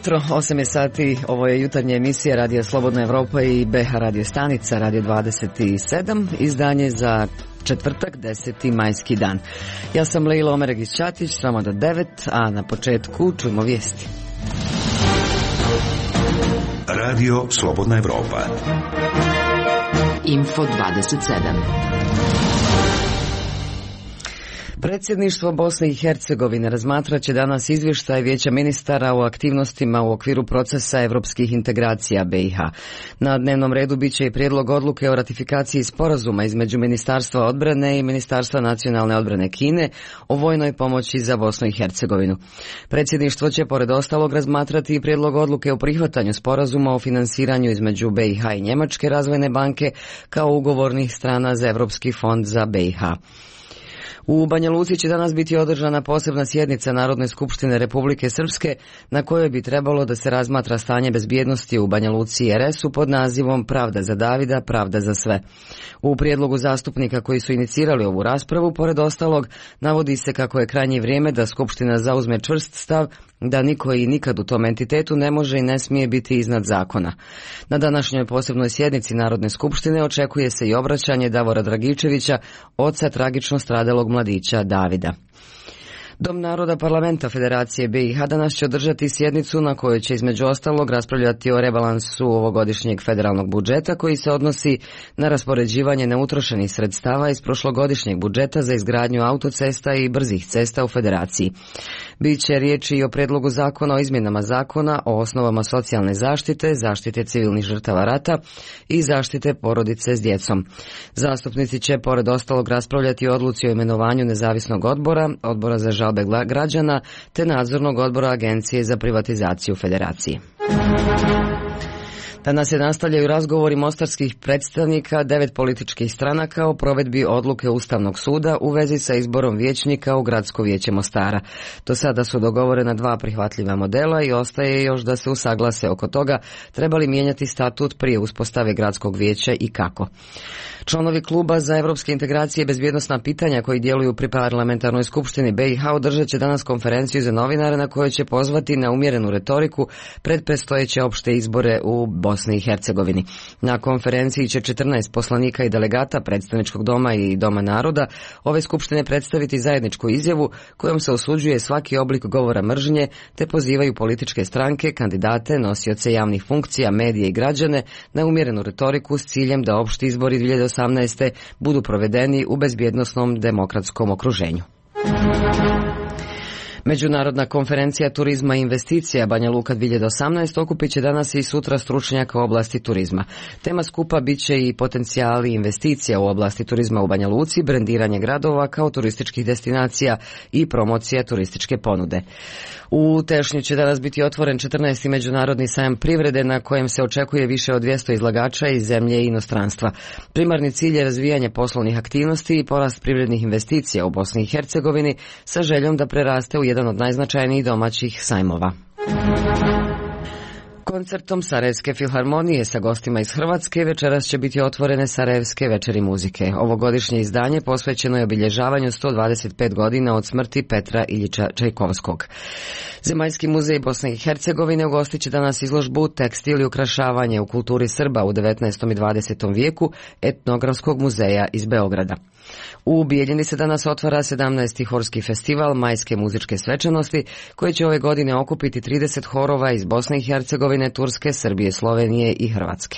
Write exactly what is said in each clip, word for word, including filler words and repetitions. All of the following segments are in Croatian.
jutro, osam je sati, ovo je jutarnja emisija Radio Slobodna Evropa i B H radio stanica, Radio dvadeset sedam, izdanje za četvrtak, deseti majski dan. Ja sam Leila Omeregić-Ćatić, s vama do devet, a na početku čujmo vijesti. Radio Slobodna Evropa. Info dvadeset sedam. Predsjedništvo Bosne i Hercegovine razmatrat će danas izvještaj Vijeća ministara o aktivnostima u okviru procesa evropskih integracija B i H. Na dnevnom redu bit će i prijedlog odluke o ratifikaciji sporazuma između Ministarstva odbrane i Ministarstva nacionalne odbrane Kine o vojnoj pomoći za Bosnu i Hercegovinu. Predsjedništvo će pored ostalog razmatrati i prijedlog odluke o prihvatanju sporazuma o finansiranju između B i H i Njemačke razvojne banke kao ugovornih strana za Evropski fond za B i H. U Banja Luci će danas biti održana posebna sjednica Narodne skupštine Republike Srpske na kojoj bi trebalo da se razmatra stanje bezbjednosti u Banja Luci i R S-u pod nazivom Pravda za Davida, pravda za sve. U prijedlogu zastupnika koji su inicirali ovu raspravu, pored ostalog, navodi se kako je krajnje vrijeme da Skupština zauzme čvrst stav da niko i nikad u tom entitetu ne može i ne smije biti iznad zakona. Na današnjoj posebnoj sjednici Narodne skupštine očekuje se i obraćanje Davora Dragičevića, oca tragično stradalog mladića Davida. Dom naroda parlamenta Federacije B i H danas će održati sjednicu na kojoj će između ostalog raspravljati o rebalansu ovogodišnjeg federalnog budžeta koji se odnosi na raspoređivanje neutrošenih sredstava iz prošlogodišnjeg budžeta za izgradnju autocesta i brzih cesta u Federaciji. Biće riječi i o predlogu zakona o izmjenama zakona o osnovama socijalne zaštite, zaštite civilnih žrtava rata i zaštite porodice s djecom. Zastupnici će pored ostalog raspravljati o odluci o imenovanju nezavisnog odbora, odbora za žalbe građana te nadzornog odbora Agencije za privatizaciju Federacije. Danas se nastavljaju razgovori mostarskih predstavnika devet političkih stranaka o provedbi odluke Ustavnog suda u vezi sa izborom vijećnika u Gradsko vijeće Mostara. Do sada su dogovorena dva prihvatljiva modela i ostaje još da se usaglase oko toga treba li mijenjati statut prije uspostave Gradskog vijeća i kako. Članovi kluba za evropske integracije i bezbjednosna pitanja koji djeluju pri parlamentarnoj skupštini B i H održat će danas konferenciju za novinare na kojoj će pozvati na umjerenu retoriku pred predstojeće opšte izbore u Bosni i Hercegovini. Na konferenciji će četrnaest poslanika i delegata predstavničkog doma i Doma naroda ove skupštine predstaviti zajedničku izjavu kojom se osuđuje svaki oblik govora mržnje te pozivaju političke stranke, kandidate, nosioce javnih funkcija, medije i građane na umjerenu retoriku s ciljem da opšti izbori dvije hiljade osamnaeste. budu provedeni u bezbjednosnom demokratskom okruženju. Međunarodna konferencija turizma i investicija Banja Luka dvije hiljade osamnaeste. okupit će danas i sutra stručnjaka u oblasti turizma. Tema skupa bit će i potencijali investicija u oblasti turizma u Banja Luci, brendiranje gradova kao turističkih destinacija i promocija turističke ponude. U Tešnju će danas biti otvoren četrnaesti međunarodni sajam privrede na kojem se očekuje više od dvjesto izlagača iz zemlje i inostranstva. Primarni cilj je razvijanje poslovnih aktivnosti i porast privrednih investicija u Bosni i Hercegovini sa željom da preraste u jedan od najznačajnijih domaćih sajmova. Koncertom Sarajevske filharmonije sa gostima iz Hrvatske večeras će biti otvorene Sarajevske večeri muzike. Ovogodišnje izdanje posvećeno je obilježavanju sto dvadeset pet godina od smrti Petra Iljiča Čajkovskog. Zemaljski muzej Bosne i Hercegovine ugostit će danas izložbu Tekstil i ukrašavanje u kulturi Srba u devetnaestom i dvadesetom vijeku Etnografskog muzeja iz Beograda. U Bijeljini se danas otvara sedamnaesti horski festival majske muzičke svečanosti koji će ove godine okupiti trideset horova iz Bosne i Hercegovine, Turske, Srbije, Slovenije i Hrvatske.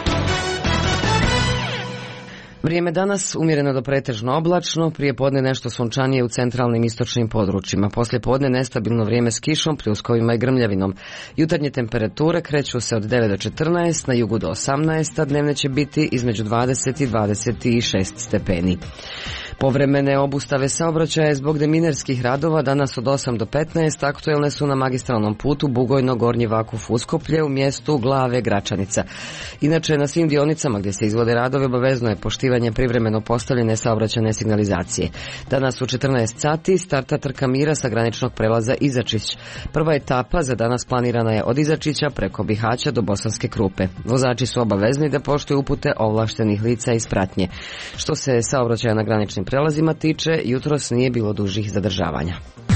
Vrijeme danas umjereno do pretežno oblačno, prije podne nešto sunčanije u centralnim istočnim područjima. Poslije podne nestabilno vrijeme s kišom, pljuskovima i grmljavinom. Jutarnje temperature kreću se od devet do četrnaest, na jugu do osamnaest, a dnevne će biti između dvadeset i dvadeset šest stepeni. Povremene obustave saobraćaja zbog deminerskih radova danas od osam do petnaest aktuelne su na magistralnom putu Bugojno-Gornji Vakuf-Uskoplje u mjestu Glave Gračanica. Inače, na svim dionicama gdje se izvode radovi obavezno je poštivanje privremeno postavljene saobraćajne signalizacije. Danas u četrnaest sati starta trka mira sa graničnog prelaza Izačić. Prva etapa za danas planirana je od Izačića preko Bihaća do Bosanske Krupe. Vozači su obavezni da poštuju upute ovlaštenih lica iz pratnje. Što se saobraćaja na graničnim prelazima tiče, jutros nije bilo dužih zadržavanja.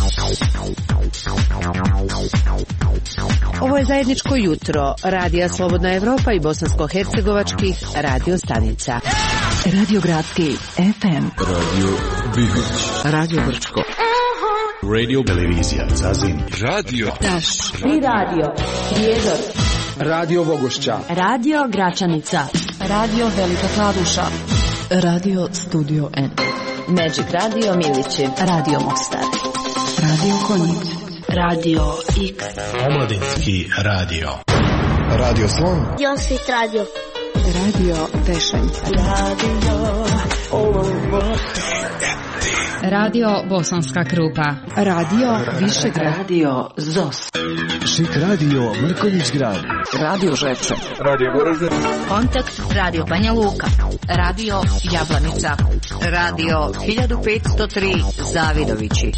Ovo je zajedničko jutro Radija Slobodna Evropa i bosansko-hercegovačkih radio stanica. Radio Gradski F M, Radio Bihoć, Radio Brčko, Radio Televizija Zazin, Radio Taš i Radio Prijedor, Radio Vogošća, Radio Gračanica, Radio Velika Kladuša, Radio Studio N, Magic Radio Milići, Radio Mostar, Radio Konjic, Radio X, Omladinski radio, Radio Slon, Josit Radio, Radio Tešanj, Radio Radio Bosanska Krupa, Radio Višegrad, Radio Zos, Šik Radio Mrkonjić Grad, Radio Žepče, Radio Goražde, Kontakt Radio Banja Luka, Radio Jablanica, Radio hiljadu petsto tri Zavidovići.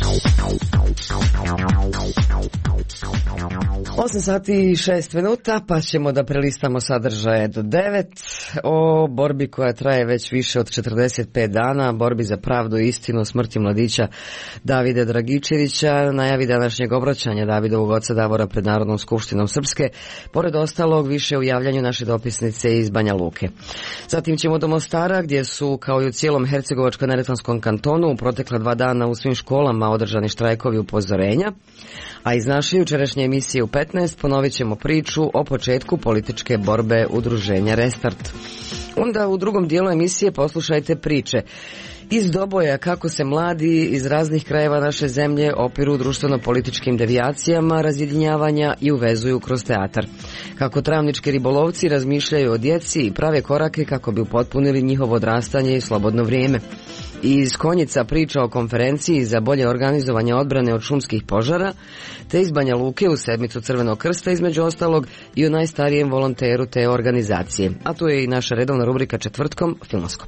osam sati i šest minuta, pa ćemo da prelistamo sadržaje do devet o borbi koja traje već više od četrdeset pet dana, borbi za pravdu i istinu o smrti mladića Davida Dragičevića, najavi današnjeg obraćanja Davidovog oca Davora pred Narodnom skupštinom Srpske, pored ostalog više u javljanju naše dopisnice iz Banja Luke. Zatim ćemo do Mostara, gdje su, kao i u cijelom Hercegovačko-neretvanskom kantonu, u protekla dva dana u svim školama održani štrajkovi upozorenja. A iz naše jučerašnje emisije u petnaest ponovit ćemo priču o početku političke borbe udruženja Restart. Onda u drugom dijelu emisije poslušajte priče iz Doboja kako se mladi iz raznih krajeva naše zemlje opiru društveno-političkim devijacijama, razjedinjavanja i uvezuju kroz teatar. Kako travnički ribolovci razmišljaju o djeci i prave korake kako bi upotpunili njihovo odrastanje i slobodno vrijeme. I iz Konjica priča o konferenciji za bolje organizovanje odbrane od šumskih požara, te iz Banja Luke u sedmicu Crvenog krsta, između ostalog, i o najstarijem volonteru te organizacije. A tu je i naša redovna rubrika četvrtkom Filmoskop.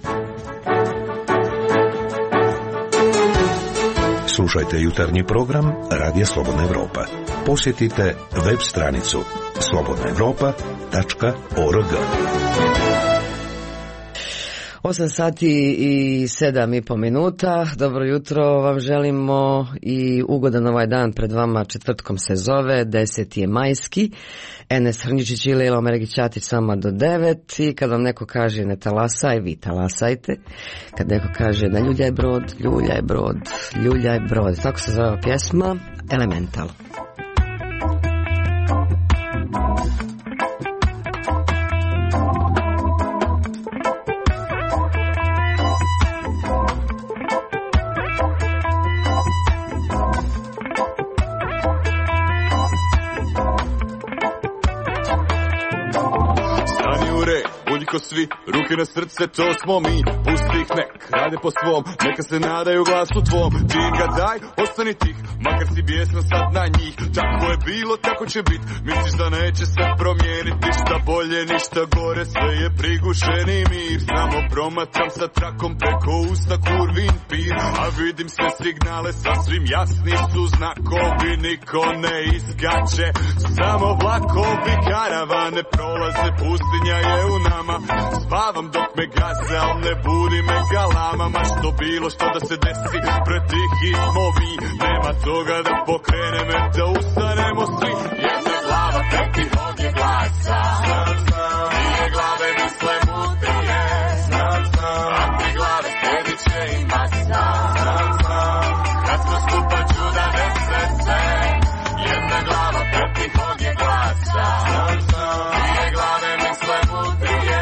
Slušajte jutarnji program Radija Slobodna Evropa. Posjetite web stranicu slobodna evropa tačka org. osam sati i sedam i po minuta. Dobro jutro vam želimo i ugodan ovaj dan pred vama, četvrtkom se zove, deseti je majski. Enes Hrnjičić i Lejla Omeregić-Ćatić sama do devet i kad vam neko kaže ne talasaj, vi talasajte. Kad neko kaže ne ljuljaj brod, ljuljaj brod, ljuljaj brod. Tako se zove pjesma Elemental. Ko svi, ruke na srce, to smo mi. Pusti ih nek, rade po svom, neka se nadaju glasu tvom. Ti im ga daj, ostani tih, makar si bijesno sad na njih. Tako je bilo, tako će bit, misliš da neće se promijenit. Ništa bolje, ništa gore, sve je prigušeni mir. Samo promatram sa trakom preko usta kurvin pir. A vidim sve signale, sasvim jasni su znakovi. Niko ne iskače, samo vlakovi. Karavane prolaze, pustinja je u nama. Spavam dok me gaze, al ne budi me galama. Ma što bilo, što da se desi, pretihi smo mi. Nema toga da pokrene me, da ustanemo svi. Jedna glava, peti ovdje glasa. Znam, znam, dvije glave misle mudrije. Znam, znam, a tri glave sjedit će i masa. Znam, znam, kad smo skupa čuda nesreće. Jedna glava, peti ovdje glasa. Znam, znam, dvije glave misle mudrije.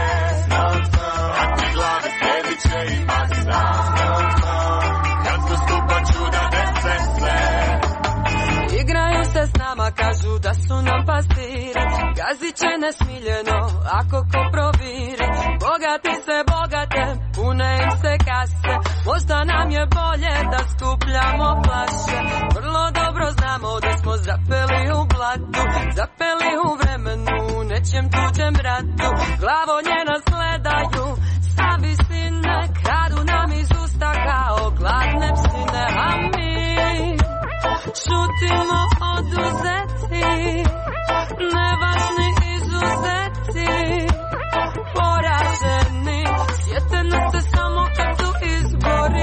Igraju se s nama, kažu da su nam pastiri. Gazit će nesmiljeno ako ko proviri. Bogati se bogate, pune im se kase. Možda nam je bolje da skupljamo flaše. Vrlo dobro znamo da smo zapeli u blatu, zapeli u vremenu, nećem tuđem ratu. Glavonje nas gledaju sa visine, kradu nam iz usta kao gladne psine. A mi šutimo oduzeti, nevažni izuzeti, poraženi. Sjete nas se samo kad su izbori.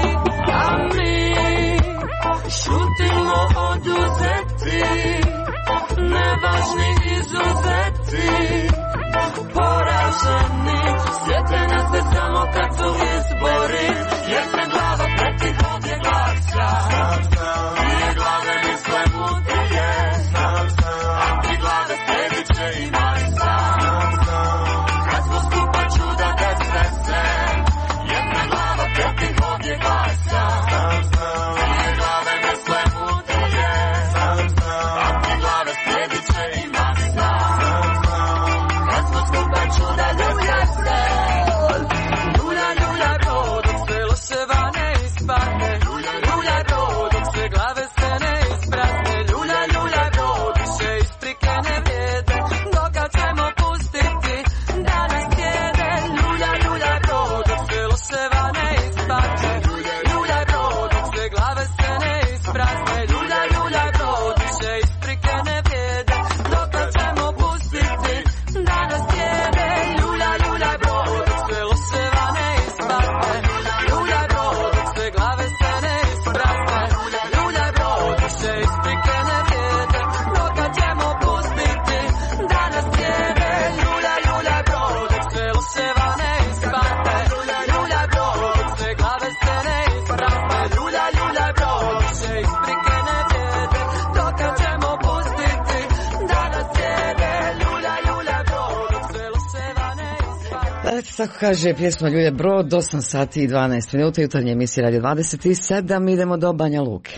poraženi. Sjete nas se samo kad su izbori, jer se glava protiv ovdje glasa. Dvije glave misle mudrije, a tri glave sredit će i masa. Kad smo skupa čuda da srese, jedna glava protiv ovdje glasa. Dvije glave misle mudrije, a tri glave sredit će i masa. Kad smo skupa čuda da srese, ljulja, ljulja brod, dok se loševa ne ispadne. Ljulja, ljulja brod, dok se glave se ne isprazne. Ljulja, ljulja brod, više isprike ne vrijede. Dokad ćemo pustiti da nas sjede. Ljulja, ljulja brod, dok se loševa ne ispadne. Ljulja brod, dok se glave se ne isprazne. Ljulja, ljulja brod, više isprike ne vrijede. Dokad ćemo pustiti da nas sjede. Ljulja, ljulja brod, dok se loševa ne ispadne. Ljulja brod, dok se glave se ne isprazne. Ljulja brod, više isprike ne vrijede. Dokad ćemo pustiti da nas sjede. Ljulja, ljulja brod, dok se loševa ne ispadne. Ljulja brod, dok se glave se ne isprazne. Ljulja, ljulja brod, više isprike ne vrijede. Dokad ćemo pustiti da nas sjede. Ljulja, ljulja brod, dok se loševa ne ispadne. Eto, tako kaže pjesma Ljulja Brod, osam sati i dvanaest minuta, jutarnje emisije Radio dvadeset sedam, idemo do Banja Luke.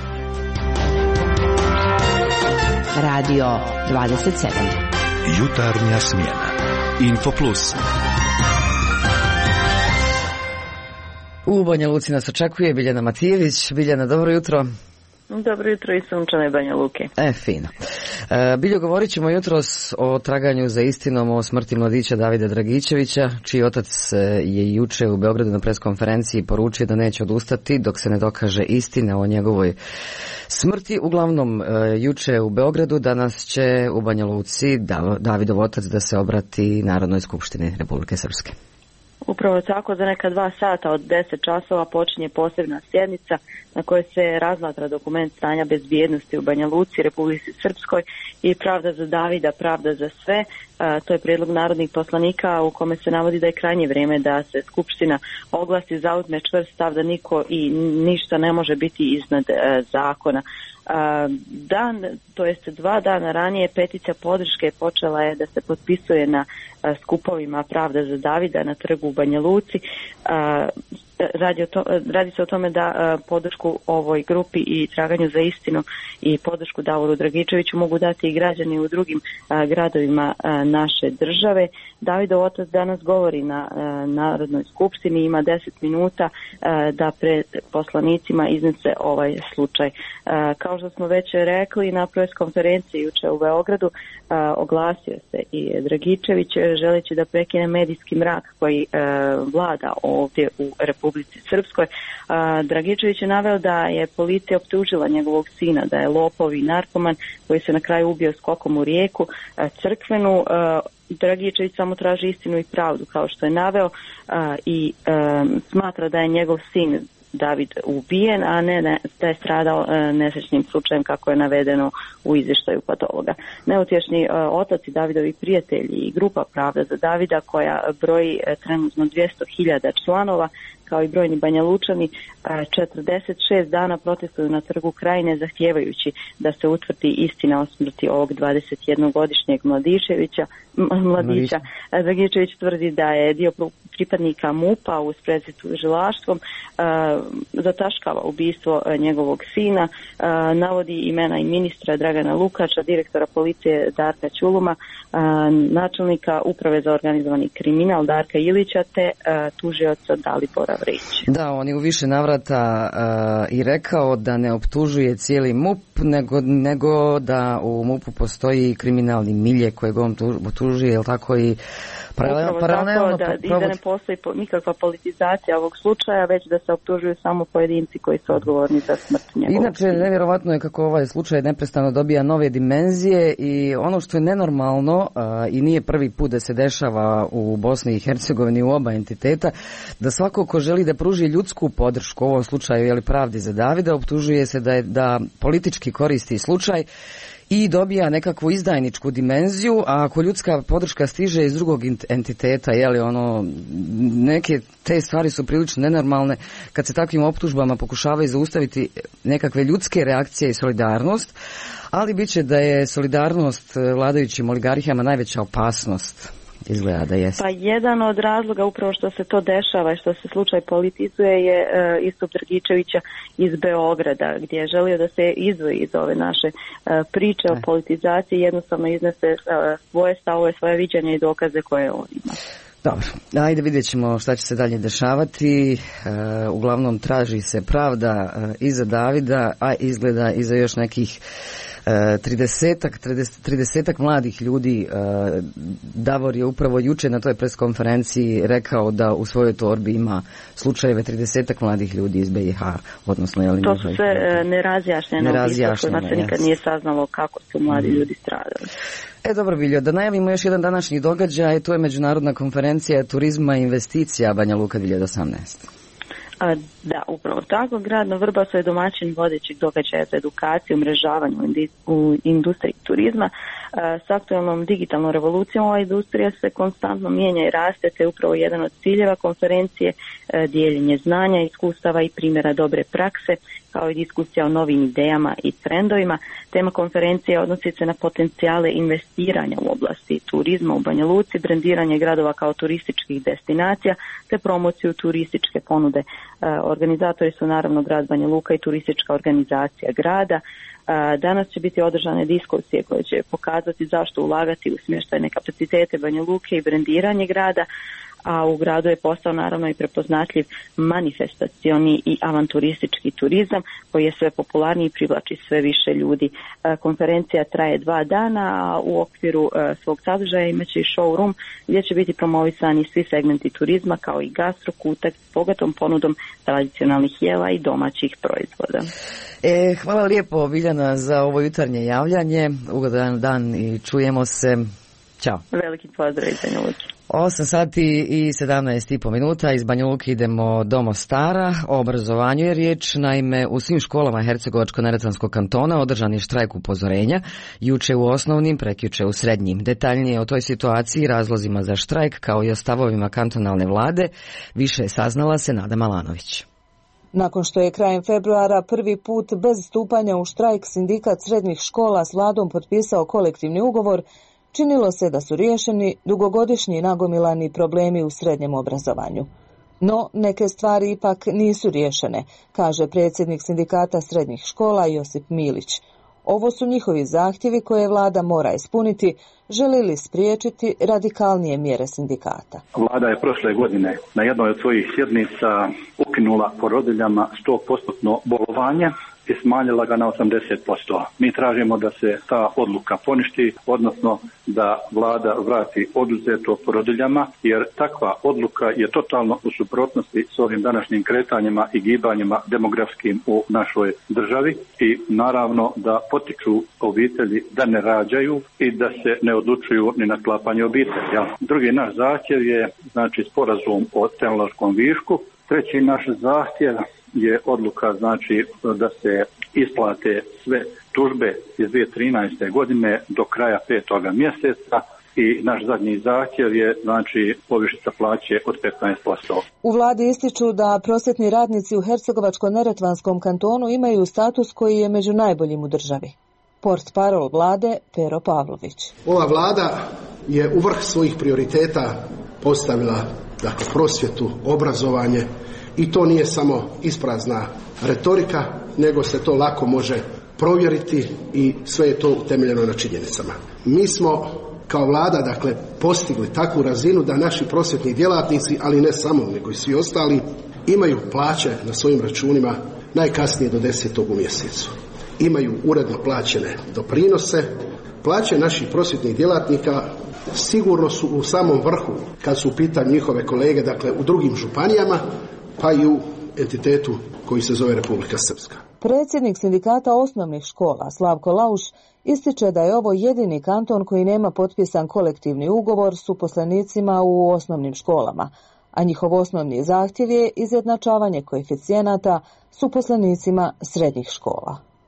Radio dvadeset sedam. Jutarnja smjena. Info Plus. U Banja Luci nas očekuje Biljana Matijević. Biljana, dobro jutro. Dobro jutro i sunčane Banja Luke. E, fino. E, Biljo, govorit ćemo jutros o traganju za istinom o smrti mladića Davida Dragičevića, čiji otac je juče u Beogradu na preskonferenciji poručio da neće odustati dok se ne dokaže istina o njegovoj smrti. Uglavnom, e, juče u Beogradu, danas će u Banja Luci Davidov otac da se obrati Narodnoj skupštini Republike Srpske. Upravo tako, za neka dva sata od deset časova počinje posebna sjednica na kojoj se razmatra dokument stanja bezbjednosti u Banja Luci, Republici Srpskoj i Pravda za Davida, pravda za sve. A, to je prijedlog narodnih poslanika u kome se navodi da je krajnje vrijeme da se Skupština oglasi, zauzme čvrst stav da niko i ništa ne može biti iznad e, zakona. Dan, to jest dva dana ranije, peticija podrške počela je da se potpisuje na skupovima Pravda za Davida na trgu u Banja Luci. Radi, o to, radi se o tome da podršku ovoj grupi i traganju za istinu i podršku Davoru Dragičeviću mogu dati i građani u drugim gradovima naše države. Davidov otac danas govori na Narodnoj skupštini, ima deset minuta da pred poslanicima iznese ovaj slučaj. Kao što smo već rekli, na pres konferenciji juče u Beogradu oglasio se i Dragičević želeći da prekine medijski mrak koji vlada ovdje u Republici Srpskoj. Dragičević je naveo da je policija optužila njegovog sina da je lopov i narkoman koji se na kraju ubio skokom u rijeku Crkvenu. Dragičević samo traži istinu i pravdu, kao što je naveo, i smatra da je njegov sin David ubijen, a ne, ne da je stradao e, nesrećnim slučajem kako je navedeno u izvještaju patologa. Neutješni e, otac i Davidovi prijatelji i grupa Pravda za Davida koja broji e, trenutno dvjesto hiljada članova, kao i brojni Banja Lučani, četrdeset šest dana protestuju na trgu Krajine zahtijevajući da se utvrdi istina o smrti ovog dvadesetjednogodišnjeg mladićevića, mladića. Dragičević tvrdi da je dio pripadnika MUP-a u sprezi s tužilaštvom zataškava ubistvo njegovog sina, navodi imena i ministra Dragana Lukača, direktora policije Darka Ćuluma, načelnika uprave za organizovani kriminal Darka Ilića te tužioca Dalibora Vrić. Da, on je u više navrata uh, i rekao da ne optužuje cijeli MUP, nego, nego da u MUP-u postoji kriminalni milje kojeg on optužuje, jel tako, i paralelno, paralelno tako, da, provod... i da ne postoji po, nikakva politizacija ovog slučaja, već da se optužuju samo pojedinci koji su odgovorni za smrt njegovog. Inače, nevjerovatno je kako ovaj slučaj neprestano dobija nove dimenzije i ono što je nenormalno uh, i nije prvi put da se dešava u Bosni i Hercegovini u oba entiteta, da svako ko želi da pruži ljudsku podršku u ovom slučaju, jeli, Pravdi za Davida, optužuje se da je da politički koristi slučaj i dobija nekakvu izdajničku dimenziju, a ako ljudska podrška stiže iz drugog entiteta, je li ono, neke te stvari su prilično nenormalne kad se takvim optužbama pokušavaju zaustaviti nekakve ljudske reakcije i solidarnost, ali bit će da je solidarnost vladajućim oligarhijama najveća opasnost. Izgleda da jest. Pa jedan od razloga upravo što se to dešava i što se slučaj politizuje je e, Istup Dragičevića iz Beograda, gdje je želio da se izdvoji iz ove naše e, priče o politizaciji, jednostavno iznese e, svoje stavove, svoje viđenje i dokaze koje on ima. Dobro, ajde vidjet ćemo šta će se dalje dešavati. E, uglavnom traži se pravda e, i za Davida, a izgleda i za još nekih tridesetak, tridesetak mladih ljudi. Davor je upravo juče na toj preskonferenciji rekao da u svojoj torbi ima slučajeve tridesetak mladih ljudi iz B i H, odnosno je li to su sve nerazjašnjene ubistva kojima se nikad nije saznalo kako su mladi ljudi stradali. E dobro, Viljo, da najavimo još jedan današnji događaj, to je Međunarodna konferencija turizma i investicija Banja Luka dvije tisuće osamnaeste. A, da, upravo tako. Grad na Vrbasu je domaćin vodećih događaja za edukaciju, umrežavanje u industriji turizma. A, s aktualnom digitalnom revolucijom ova industrija se konstantno mijenja i raste, te upravo jedan od ciljeva konferencije a, dijeljenje znanja, iskustava i primjera dobre prakse, kao i diskusija o novim idejama i trendovima. Tema konferencije odnosi se na potencijale investiranja u oblasti turizma u Banja Luci, brendiranje gradova kao turističkih destinacija, te promociju turističke ponude. Organizatori su naravno grad Banja Luka i turistička organizacija grada. Danas će biti održane diskusije koje će pokazati zašto ulagati u smještajne kapacitete Banja Luke i brendiranje grada, a u gradu je postao naravno i prepoznatljiv manifestacioni i avanturistički turizam koji je sve popularniji i privlači sve više ljudi. Konferencija traje dva dana, a u okviru svog sadržaja imaće i showroom gdje će biti promovisani svi segmenti turizma kao i gastro, kutak s bogatom ponudom tradicionalnih jela i domaćih proizvoda. E, hvala lijepo Biljana za ovo jutarnje javljanje. Ugodan dan i čujemo se. Ćao. Veliki pozdrav iz Banja Luke. osam sati i sedamnaest i po minuta iz Banja Luke idemo do Mostara. O obrazovanju je riječ. Naime, u svim školama Hercegovačko-neretvanskog kantona održan je štrajk upozorenja. Juče u osnovnim, prekjuče u srednjim. Detaljnije o toj situaciji, razlozima za štrajk kao i o stavovima kantonalne vlade više saznala se Nada Malanović. Nakon što je krajem februara prvi put bez stupanja u štrajk sindikat srednjih škola s vladom potpisao kolektivni ugovor, činilo se da su riješeni dugogodišnji nagomilani problemi u srednjem obrazovanju. No, neke stvari ipak nisu riješene, kaže predsjednik sindikata srednjih škola Josip Milić. Ovo su njihovi zahtjevi koje vlada mora ispuniti, želi li spriječiti radikalnije mjere sindikata. Vlada je prošle godine na jednoj od svojih sjednica ukinula porodiljama sto posto bolovanje i smanjila ga na osamdeset posto. Mi tražimo da se ta odluka poništi, odnosno da vlada vrati oduzeto porodiljama, jer takva odluka je totalno u suprotnosti s ovim današnjim kretanjima i gibanjima demografskim u našoj državi i naravno da potiču obitelji da ne rađaju i da se ne odlučuju ni na sklapanje obitelji. Drugi naš zahtjev je znači sporazum o tehnološkom višku. Treći naš zahtjev je odluka znači da se isplate sve tužbe iz dvije tisuće trinaeste. godine do kraja petoga mjeseca i naš zadnji zahtjev je znači povišica plaće od petnaest posto. U vladi ističu da prosvjetni radnici u Hercegovačko-neretvanskom kantonu imaju status koji je među najboljim u državi. Portparol vlade Pero Pavlović. Ova vlada je u vrh svojih prioriteta postavila dakle prosvjetu, obrazovanje. I to nije samo isprazna retorika, nego se to lako može provjeriti i sve je to utemeljeno na činjenicama. Mi smo kao vlada dakle postigli takvu razinu da naši prosvjetni djelatnici, ali ne samo nego i svi ostali, imaju plaće na svojim računima najkasnije do desetog u mjesecu. Imaju uredno plaćene doprinose. Plaće naših prosvjetnih djelatnika sigurno su u samom vrhu kad su u pitanju njihove kolege dakle u drugim županijama, pa i u entitetu koji se zove Republika Srpska. Predsjednik sindikata osnovnih škola Slavko Lauš ističe da je ovo jedini kanton koji nema potpisan kolektivni ugovor s uposlenicima u osnovnim školama, a njihov osnovni zahtjev je izjednačavanje koeficijenata s uposlenicima srednjih škola.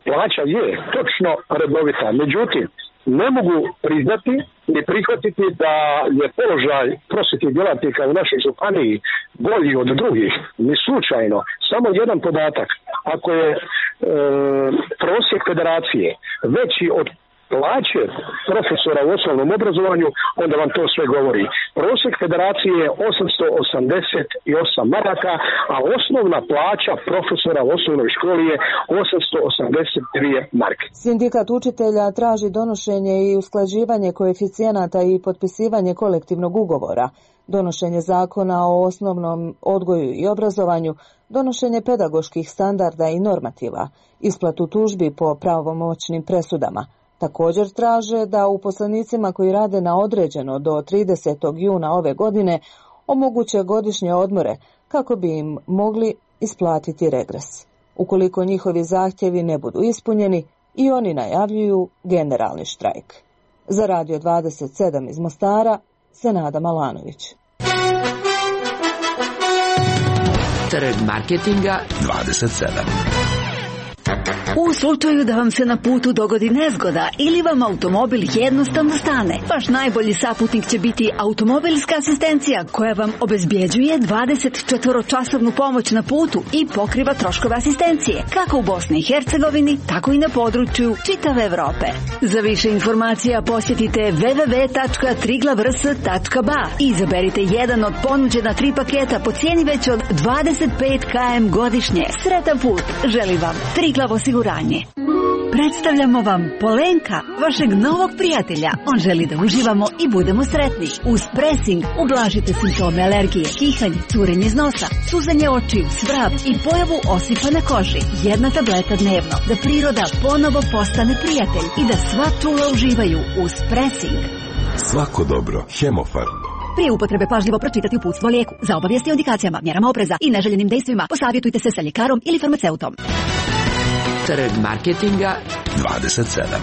plaća je točno redovita, međutim, ne mogu priznati ni prihvatiti da je položaj prosvjetnih djelatnika u našoj županiji bolji od drugih, ni slučajno. Samo jedan podatak, ako je e, prosjek federacije veći od plaće profesora u osnovnom obrazovanju, onda vam to sve govori. Prosjek federacije je osamsto osamdeset osam maraka, a osnovna plaća profesora u osnovnoj školi je osamsto osamdeset dvije marke. Sindikat učitelja traži donošenje i usklađivanje koeficijenata i potpisivanje kolektivnog ugovora, donošenje zakona o osnovnom odgoju i obrazovanju, donošenje pedagoških standarda i normativa, isplatu tužbi po pravomoćnim presudama. Također traže da uposlenicima koji rade na određeno do tridesetog juna ove godine omoguće godišnje odmore kako bi im mogli isplatiti regres. Ukoliko njihovi zahtjevi ne budu ispunjeni, i oni najavljuju generalni štrajk. Za Radio dvadeset sedam iz Mostara, Senada Malanović. Trg marketinga dvadeset sedam. U slučaju da vam se na putu dogodi nezgoda ili vam automobil jednostavno stane, vaš najbolji saputnik će biti automobilska asistencija koja vam obezbjeđuje dvadeset četvoročasovnu pomoć na putu i pokriva troškove asistencije, kako u Bosni i Hercegovini, tako i na području čitave Evrope. Za više informacija posjetite w w w tačka triglavrs tačka b a i izaberite jedan od ponuđena tri paketa po cijeni već od dvadeset pet kilometara godišnje. Sretan put želi vam Triglav osiguranje. Predstavljamo vam Polenka, vašeg novog prijatelja. On želi da uživamo i budemo sretni. Uz Pressing ublažite simptome alergije, kihanje, curenje iz nosa, suzanje očiju, svrab i pojavu osipa na koži. Jedna tableta dnevno, da priroda ponovo postane prijatelj i da sva čula uživaju uz Pressing. Svako dobro, Hemofarm. Prije upotrebe pažljivo pročitati uputstvo o lijeku. Za obavijesti o indikacijama, mjerama opreza i neželjenim dejstvima posavjetujte se sa ljekarom ili farmaceutom. Trg marketinga dvadeset sedam.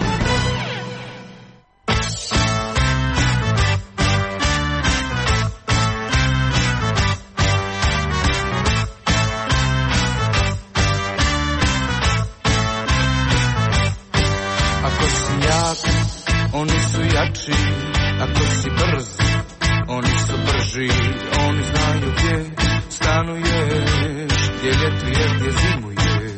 Ako si jak, oni su jači. Ako si brz, oni su brži. Oni znaju gdje stanuješ, gdje ljetuješ, gdje zimuješ.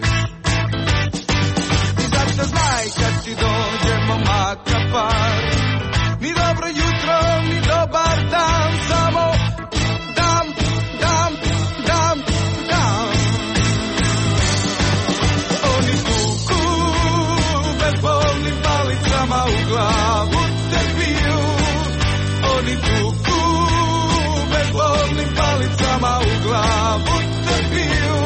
Znaj kad ti dođe momaka par, ni dobro jutro, ni dobar dan, samo dam, dam, dam, dam. Oni tuku bezbolnim palicama u glavu te biju. Oni tuku bezbolnim palicama u glavu te biju.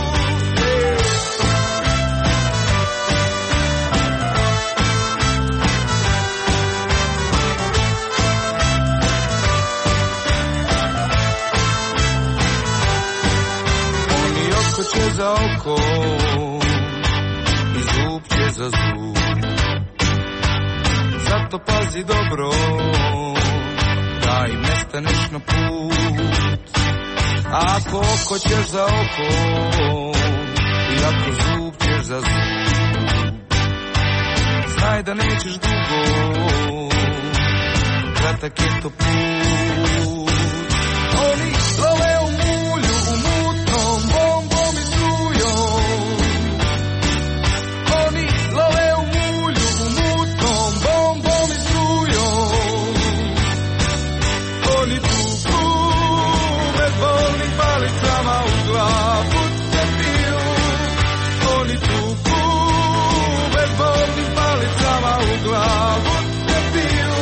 Će za oko i zub će za zub. Zato pazi dobro da im ne staneš na put. Ako oko ćeš za oko i ako zub ćeš za zub, znaj da nećeš dugo, kratak je to put. Oni love u mulju, u mutnom bombom i strujom. Oni love u mulju, u mutnom bombom i strujom. Oni tuku bezbolnim palicama u glavu te biju. Oni tuku bezbolnim palicama u glavu te biju.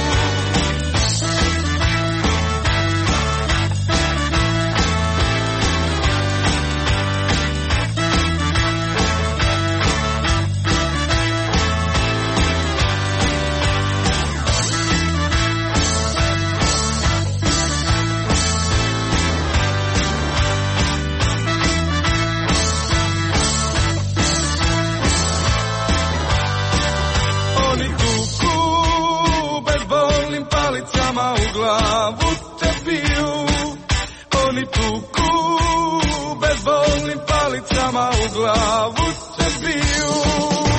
U glavu te biju. Oni tuku bezbolnim palicama u glavu te biju.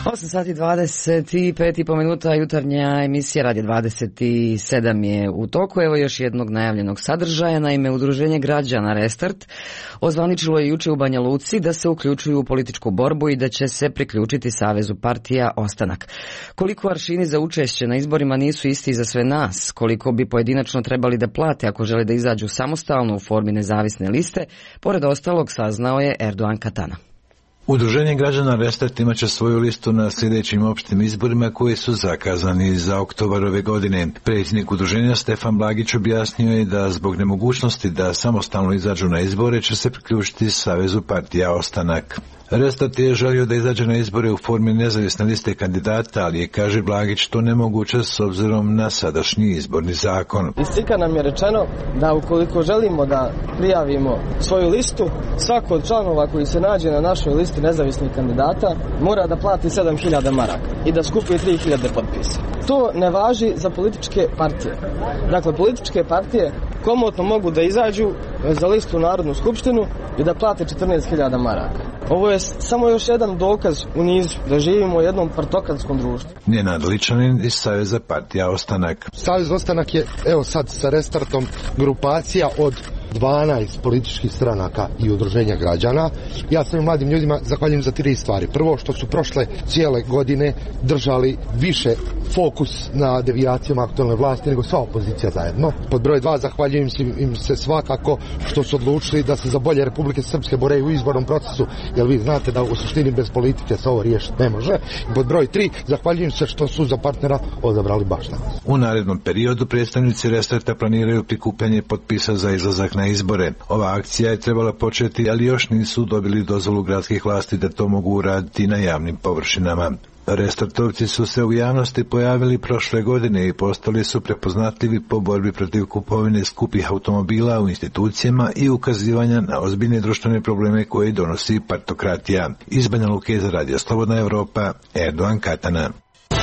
osam sati dvadeset pet i po minuta, jutarnja emisija Radio dvadeset sedam je u toku. Evo još jednog najavljenog sadržaja. Naime, Udruženje građana Restart ozvaničilo je juče u Banja Luci da se uključuju u političku borbu i da će se priključiti Savezu partija Ostanak. Koliko aršini za učešće na izborima nisu isti za sve nas, koliko bi pojedinačno trebali da plate ako žele da izađu samostalno u formi nezavisne liste, pored ostalog saznao je Erdogan Katana. Udruženje građana Restart imaće svoju listu na sljedećim opštim izborima koji su zakazani za oktobar ove godine. Predsjednik udruženja Stefan Blagić objasnio je da zbog nemogućnosti da samostalno izađu na izbore će se priključiti Savezu partija Ostanak. Restart je želio da izađe na izbore u formi nezavisne liste kandidata, ali je, kaže Blagić, to nemoguće s obzirom na sadašnji izborni zakon. Iz C I K-a nam je rečeno da ukoliko želimo da prijavimo svoju listu, svako od članova koji se nađe na našoj listi nezavisnih kandidata mora da plati sedam hiljada maraka i da skupi tri hiljade potpisa. To ne važi za političke partije. Dakle, političke partije komotno mogu da izađu za listu u Narodnu skupštinu i da plate četrnaest hiljada maraka. Ovo je samo još jedan dokaz u nizu da živimo u jednom partokratskom društvu. Nenad Ličanin iz Saveza partija Ostanak. Savez Ostanak je, evo sad sa Restartom, grupacija od dvanaest političkih stranaka i udruženja građana. Ja sam mladim ljudima zahvaljujem za tri stvari. Prvo, što su prošle cijele godine držali više fokus na devijacijama aktualne vlasti nego sva opozicija zajedno. Pod broj dva, zahvaljujem im se svakako što su odlučili da se za bolje Republike Srpske bore u izbornom procesu, jer vi znate da u suštini bez politike se ovo riješiti ne može. I pod broj tri, zahvaljujem se što su za partnera odabrali baš nas. U narednom periodu predstavnici Restarta planiraju prikupljanje potpisa za izlazak na izbore. Ova akcija je trebala početi, ali još nisu dobili dozvolu gradskih vlasti da to mogu uraditi na javnim površinama. Restartovci su se u javnosti pojavili prošle godine i postali su prepoznatljivi po borbi protiv kupovine skupih automobila u institucijama i ukazivanja na ozbiljne društvene probleme koje donosi partokratija. Iz Banja Luke za Radio Slobodna Evropa, Erdogan Katana.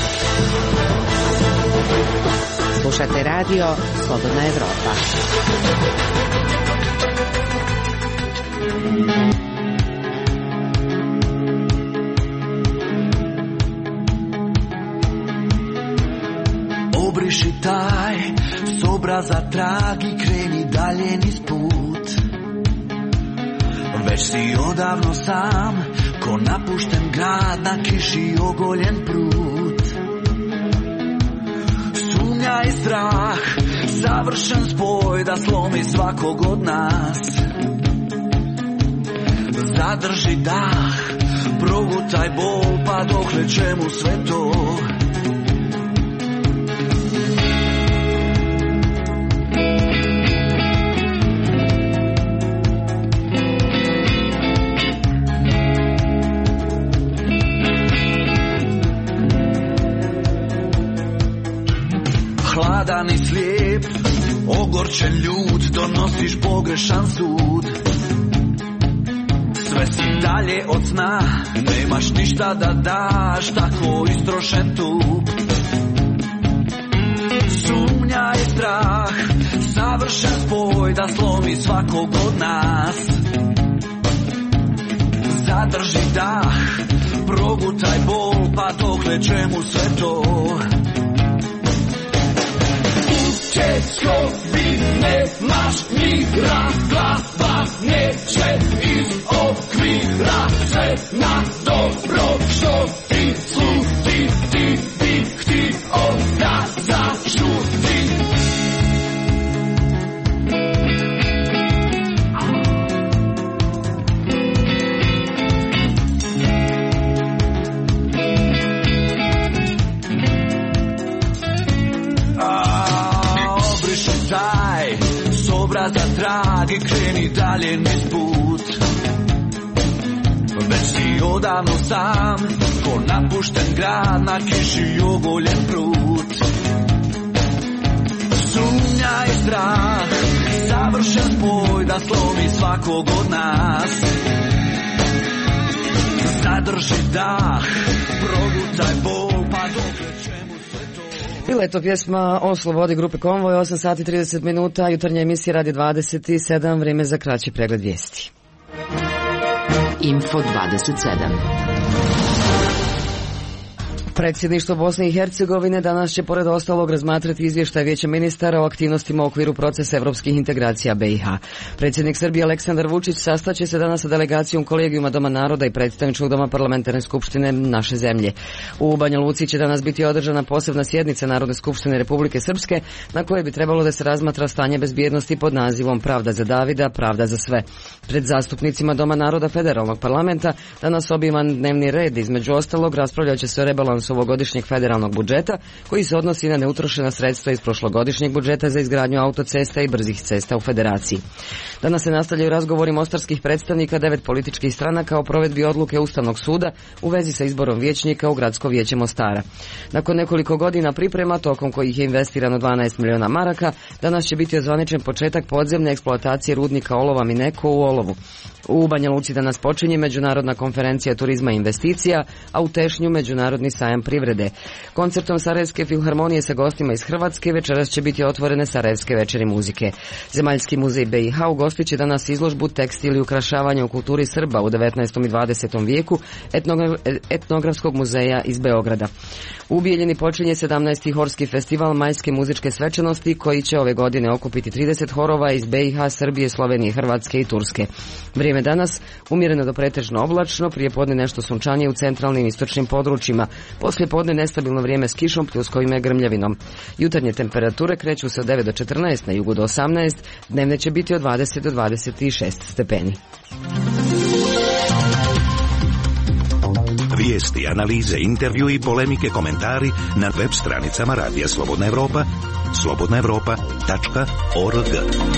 Slušate Radio Slobodna Evropa. Obriši taj s obraza trag i kreni dalje niz put. Već si odavno sam, ko napušten grad na kiši ogoljen prut. Sumnja i strah, savršen spoj da slomi svakog od nas. Zadrži dah, progutaj bol, pa dokle čemu sve to. Hladan i slijep, ogorčen ljud, donosiš pogrešan sud. Sve si dalje od sna, nemaš ništa da daš, tako istrošen tup. Sumnja i strah, savršen spoj da slomi svakog od nas. Zadrži dah, progutaj bol, pa dokle čemu sve to. Ucieczkowi nemasz mira, glava neće iz okvira, se na dobro što ti sluti, ti bih htio da zašuti. Za trag i kreni dalje niz put. Već si odavno sam, ko napušten grad na kiši ogoljen prut. Sumnja i strah, savršen spoj da slomi svakog od nas. Zadrži dah, progutaj bol, pa dokle čemu sve to. Bila je to pjesma o slobodi grupe Konvoj, osam sati trideset minuta, jutarnja emisija Radio dvadeset sedam, vrijeme za kraći pregled vijesti. Info dvadeset sedam. Predsjedništvo Bosne i Hercegovine danas će pored ostalog razmatrati izvještaj Vijeća ministara o aktivnostima u okviru procesa evropskih integracija B i H. Predsjednik Srbije Aleksandar Vučić sastaće se danas sa delegacijom Kolegijuma Doma naroda i Predstavničkog doma Parlamentarne skupštine naše zemlje. U Banja Luci će danas biti održana posebna sjednica Narodne skupštine Republike Srpske, na kojoj bi trebalo da se razmatra stanje bezbjednosti pod nazivom Pravda za Davida, pravda za sve. Pred zastupnicima Doma naroda Federalnog parlamenta danas obiman dnevni red, između ostalog raspravljaće se o rebalansu ovogodišnjeg federalnog budžeta koji se odnosi na neutrošena sredstva iz prošlogodišnjeg budžeta za izgradnju autocesta i brzih cesta u Federaciji. Danas se nastavljaju razgovori mostarskih predstavnika devet političkih stranaka o provedbi odluke Ustavnog suda u vezi sa izborom vijećnika u Gradsko vijeće Mostara. Nakon nekoliko godina priprema, tokom kojih je investirano dvanaest miliona maraka, danas će biti ozvaničen početak podzemne eksploatacije rudnika olova Mineko u Olovu. U Banja Luci danas počinje Međunarodna konferencija turizma i investicija, a u Tešnju Međunarodni sajam privrede. Koncertom Sarajevske filharmonije sa gostima iz Hrvatske večeras će biti otvorene Sarajevske večeri muzike. Zemaljski muzej B i H ugostit će danas izložbu Tekstil i ukrašavanje u kulturi Srba u devetnaestom i dvadesetom vijeku etnografskog muzeja iz Beograda. U Bijeljini počinje sedamnaesti horski festival majske muzičke svečanosti koji će ove godine okupiti trideset horova iz B i H, Srbije, Slovenije, Hrvatske i Turske. Vrijeme danas umjereno do pretežno oblačno, prije podne nešto sunčanije u centralnim i istočnim područjima, poslije podne nestabilno vrijeme s kišom, pljuskovima i grmljavinom. Jutarnje temperature kreću se od devet do četrnaest, na jugu do osamnaest, dnevne će biti od dvadeset do dvadeset šest stepeni. Vijesti, analize, intervju i polemike, komentari na web stranicama Radija Slobodna Evropa, slobodna evropa tačka org.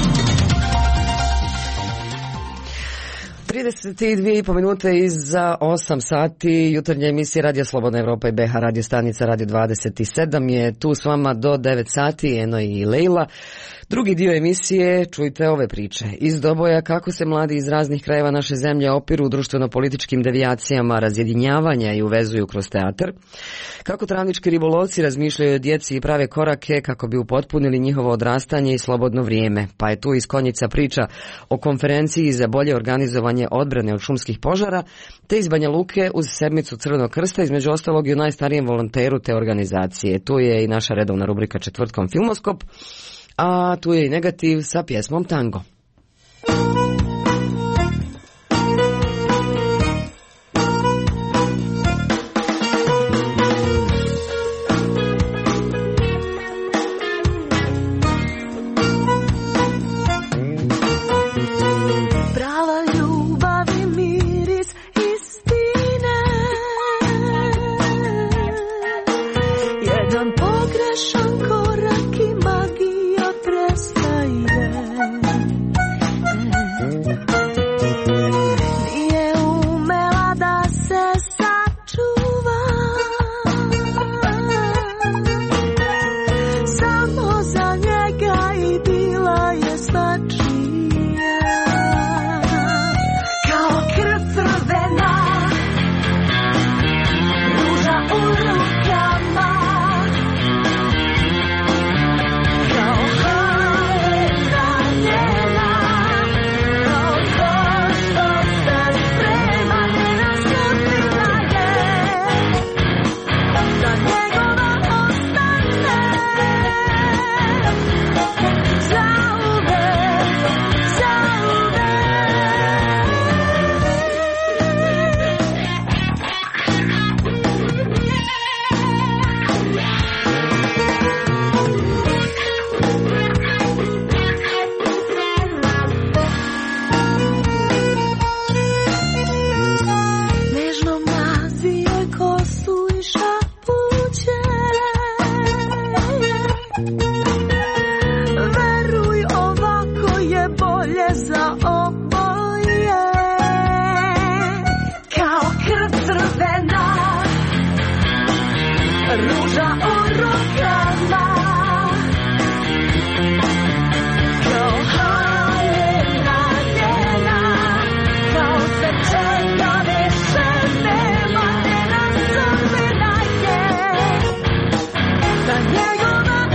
trideset dvije i po minute iza osam sati, jutarnja emisija Radija Slobodna Evropa i B H radio stanica Radio dvadeset sedam je tu s vama do devet sati, Eno i Lejla. Drugi dio emisije, čujte ove priče. Iz Doboja kako se mladi iz raznih krajeva naše zemlje opiru društveno-političkim devijacijama razjedinjavanja i uvezuju kroz teatar. Kako travnički ribolovci razmišljaju o djeci i prave korake kako bi upotpunili njihovo odrastanje i slobodno vrijeme. Pa je tu iz Konjica priča o konferenciji za bolje organizovanje odbrane od šumskih požara, te iz Banja Luke uz sedmicu Crvenog krsta, između ostalog i o najstarijem volonteru te organizacije. Tu je i naša redovna rubrika Četvrtkom Filmoskop, a tu je i negativ sa pjesmom Tango.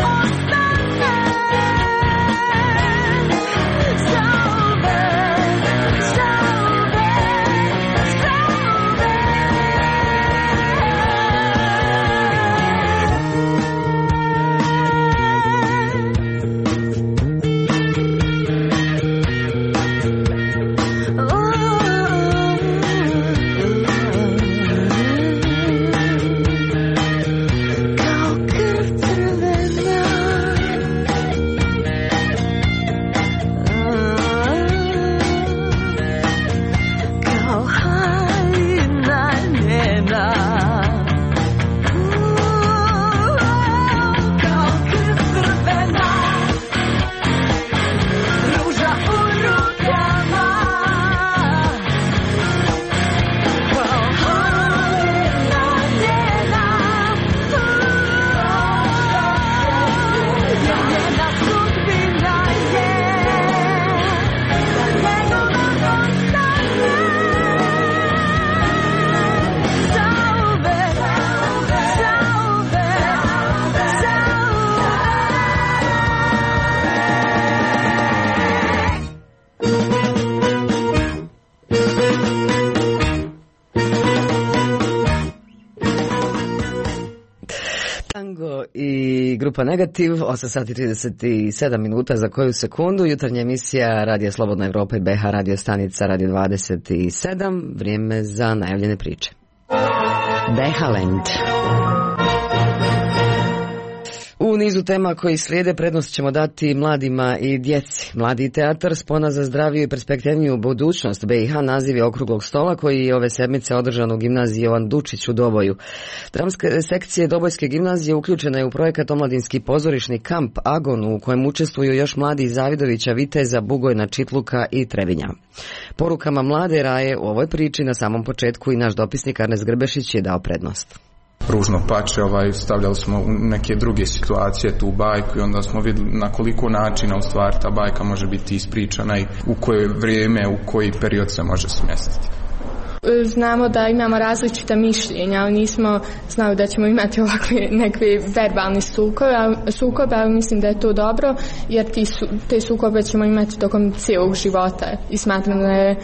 Zauvek grupa Negativ, osam sati i trideset sedam minuta za koju sekundu, jutarnja emisija Radija Slobodna Evropa i B H radio stanica Radio dvadeset sedam, vrijeme za najavljene priče. B H Land. U nizu tema koji slijede prednost ćemo dati mladima i djeci. Mladi teatar spona za zdraviju i perspektivniju budućnost B i H naziv je okruglog stola koji je ove sedmice održan u gimnaziji Jovan Dučić u Doboju. Dramska sekcija Dobojske gimnazije uključena je u projekat Omladinski pozorišni kamp Agon u kojem učestvuju još mladi iz Zavidovića, Viteza, Bugojna, Čitluka i Trebinja. Porukama mlade raje u ovoj priči na samom početku i naš dopisnik Arnes Grbešić je dao prednost. Ružno pače, ovaj, stavljali smo u neke druge situacije tu bajku i onda smo vidjeli na koliko načina u stvari ta bajka može biti ispričana i u koje vrijeme, u koji period se može smjestiti. Znamo da imamo različita mišljenja, ali nismo znali da ćemo imati ovakve neke verbalni sukobe, sukobe, ali mislim da je to dobro jer ti su, te sukobe ćemo imati tokom cijelog života i smatram da, je,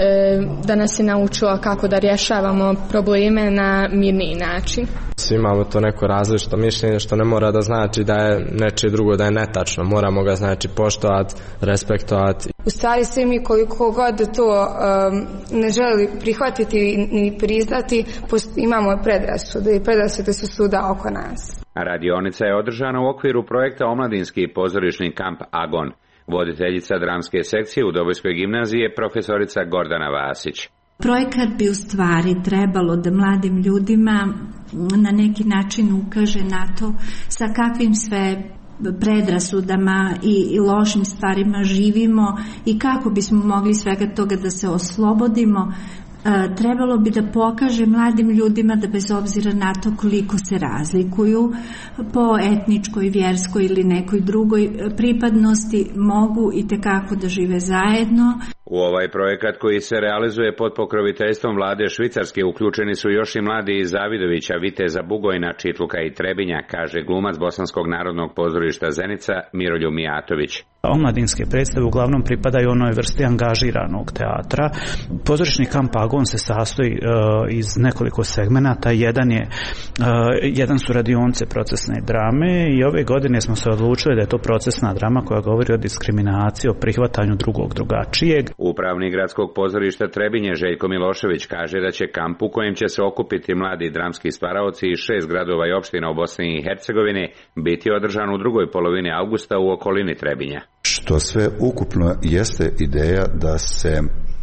da nas je naučilo kako da rješavamo probleme na mirniji način. Svi imamo to neko različito mišljenje što ne mora da znači da je nečije drugo da je netačno, moramo ga znači poštovati, respektovati. U stvari svi mi koliko god to um, ne želi prihvatiti ni priznati, imamo predrasude i predrasude su svuda oko nas. Radionica je održana u okviru projekta Omladinski pozorišni kamp Agon. Voditeljica dramske sekcije u Dobojskoj gimnaziji je profesorica Gordana Vasić. Projekat bi u stvari trebalo da mladim ljudima na neki način ukaže na to sa kakvim sve predrasudama i, i lošim stvarima živimo i kako bismo mogli svega toga da se oslobodimo. E, trebalo bi da pokaže mladim ljudima da bez obzira na to koliko se razlikuju po etničkoj, vjerskoj ili nekoj drugoj pripadnosti mogu i tekako da žive zajedno. U ovaj projekat koji se realizuje pod pokroviteljstvom vlade Švicarske uključeni su još i mladi iz Zavidovića, Viteza, Bugojna, Čitluka i Trebinja, kaže glumac Bosanskog narodnog pozorišta Zenica Miroljub Mijatović. Omladinske predstave uglavnom pripadaju onoj vrsti angažiranog teatra. Pozorišni kamp Agon se sastoji uh, iz nekoliko segmenata. Jedan je uh, jedan su radionce procesne drame i ove godine smo se odlučili da je to procesna drama koja govori o diskriminaciji, o prihvatanju drugog drugačijeg. Upravnik gradskog pozorišta Trebinje Željko Milošević kaže da će kamp u kojem će se okupiti mladi dramski stvaraoci iz šest gradova i opština u Bosni i Hercegovini biti održan u drugoj polovini avgusta u okolini Trebinja. Što sve ukupno jeste ideja da se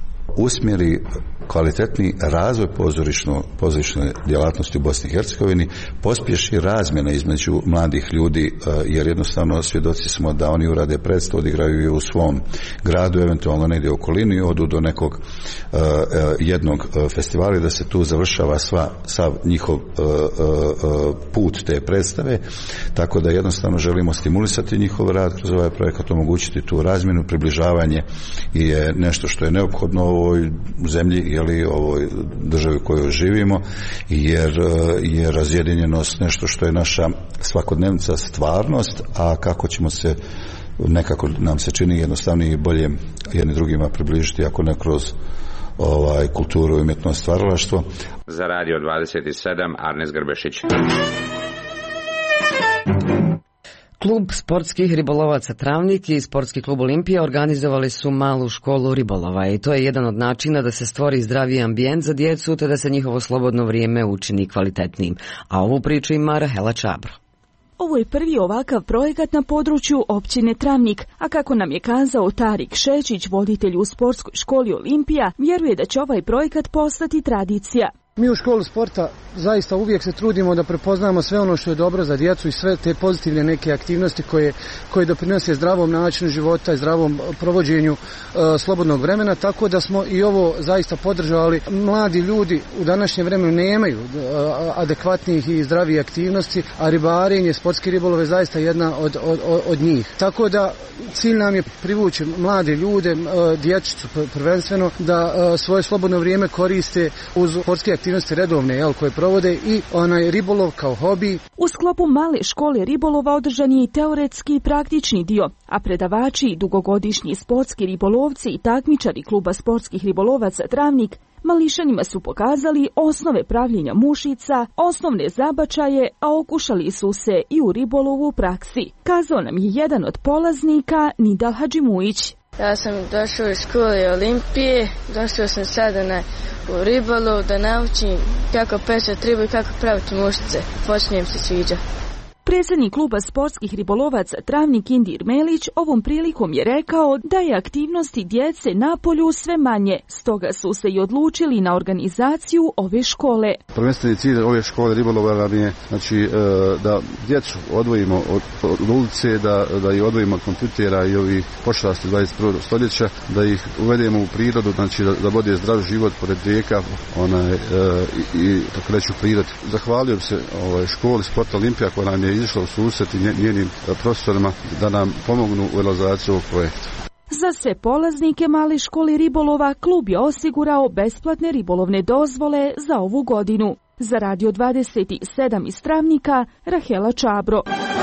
usmjeri kvalitetni razvoj pozorišne djelatnosti u Bosni i Hercegovini, pospješi razmjena između mladih ljudi, jer jednostavno svjedoci smo da oni urade predstavu, odigraju u svom gradu, eventualno negdje u okolini, odu do nekog uh, jednog festivala i da se tu završava sva, sav njihov uh, uh, put te predstave, tako da jednostavno želimo stimulisati njihov rad kroz ovaj projekat, omogućiti tu razmjenu, približavanje je nešto što je neophodno u ovoj zemlji, jeli, ovoj državi u kojoj živimo, jer je razjedinjenost nešto što je naša svakodnevnica, stvarnost, a kako ćemo se, nekako nam se čini jednostavnije i bolje jedni drugima približiti ako ne kroz ovaj, kulturu i umjetnost, stvaralaštvo. Za Radio dvadeset sedam Arnes Grbešić. Klub sportskih ribolovaca Travnik i Sportski klub Olimpija organizovali su malu školu ribolova i to je jedan od načina da se stvori zdraviji ambijent za djecu te da se njihovo slobodno vrijeme učini kvalitetnijim. A ovu priču ima Rahela Čabro. Ovo je prvi ovakav projekat na području općine Travnik, a kako nam je kazao Tarik Šečić, voditelj u Sportskoj školi Olimpija, vjeruje da će ovaj projekat postati tradicija. Mi u školu sporta zaista uvijek se trudimo da prepoznamo sve ono što je dobro za djecu i sve te pozitivne neke aktivnosti koje, koje doprinose zdravom načinu života i zdravom provođenju e, slobodnog vremena, tako da smo i ovo zaista podržavali. Mladi ljudi u današnjem vremenu nemaju e, adekvatnih i zdravih aktivnosti, a ribarenje, sportski ribolov je zaista jedna od, od, od njih. Tako da cilj nam je privući mlade ljude, e, dječicu prvenstveno, da e, svoje slobodno vrijeme koriste uz sportske aktivnosti redovne, jel, koje provode i onaj ribolov kao hobi. U sklopu male škole ribolova održan je i teoretski i praktični dio, a predavači i dugogodišnji sportski ribolovci i takmičari kluba sportskih ribolovaca Travnik mališanima su pokazali osnove pravljenja mušica, osnovne zabačaje, a okušali su se i u ribolovu u praksi. Kazao nam je jedan od polaznika, Nidal Hadžimujić. Ja sam došao iz škole Olimpije, došao sam sada na u ribolov da naučim kako pečati ribu i kako praviti mušice. Počinjem se sviđa. Predsjednik kluba sportskih ribolovaca Travnik Indir Melić ovom prilikom je rekao da je aktivnosti djece na polju sve manje, stoga su se i odlučili na organizaciju ove škole. Prvenstveni cilj ove škole ribolova nam je znači, da djecu odvojimo od, od ulice, da, da ih odvojimo od kompjutera i ovih pošasti dvadeset prvog stoljeća, da ih uvedemo u prirodu, znači da, da vode zdrav život pored rijeka onaj, i, i tako reći u prirodi. Zahvalio bi se ovaj, školi Sport Olimpija koja nam je izišla u susret i njenim profesorima da nam pomognu u realizaciji ovog projekta. Za sve polaznike male škole ribolova klub je osigurao besplatne ribolovne dozvole za ovu godinu. Za Radio dvadeset sedam iz Travnika, Rahela Čabro.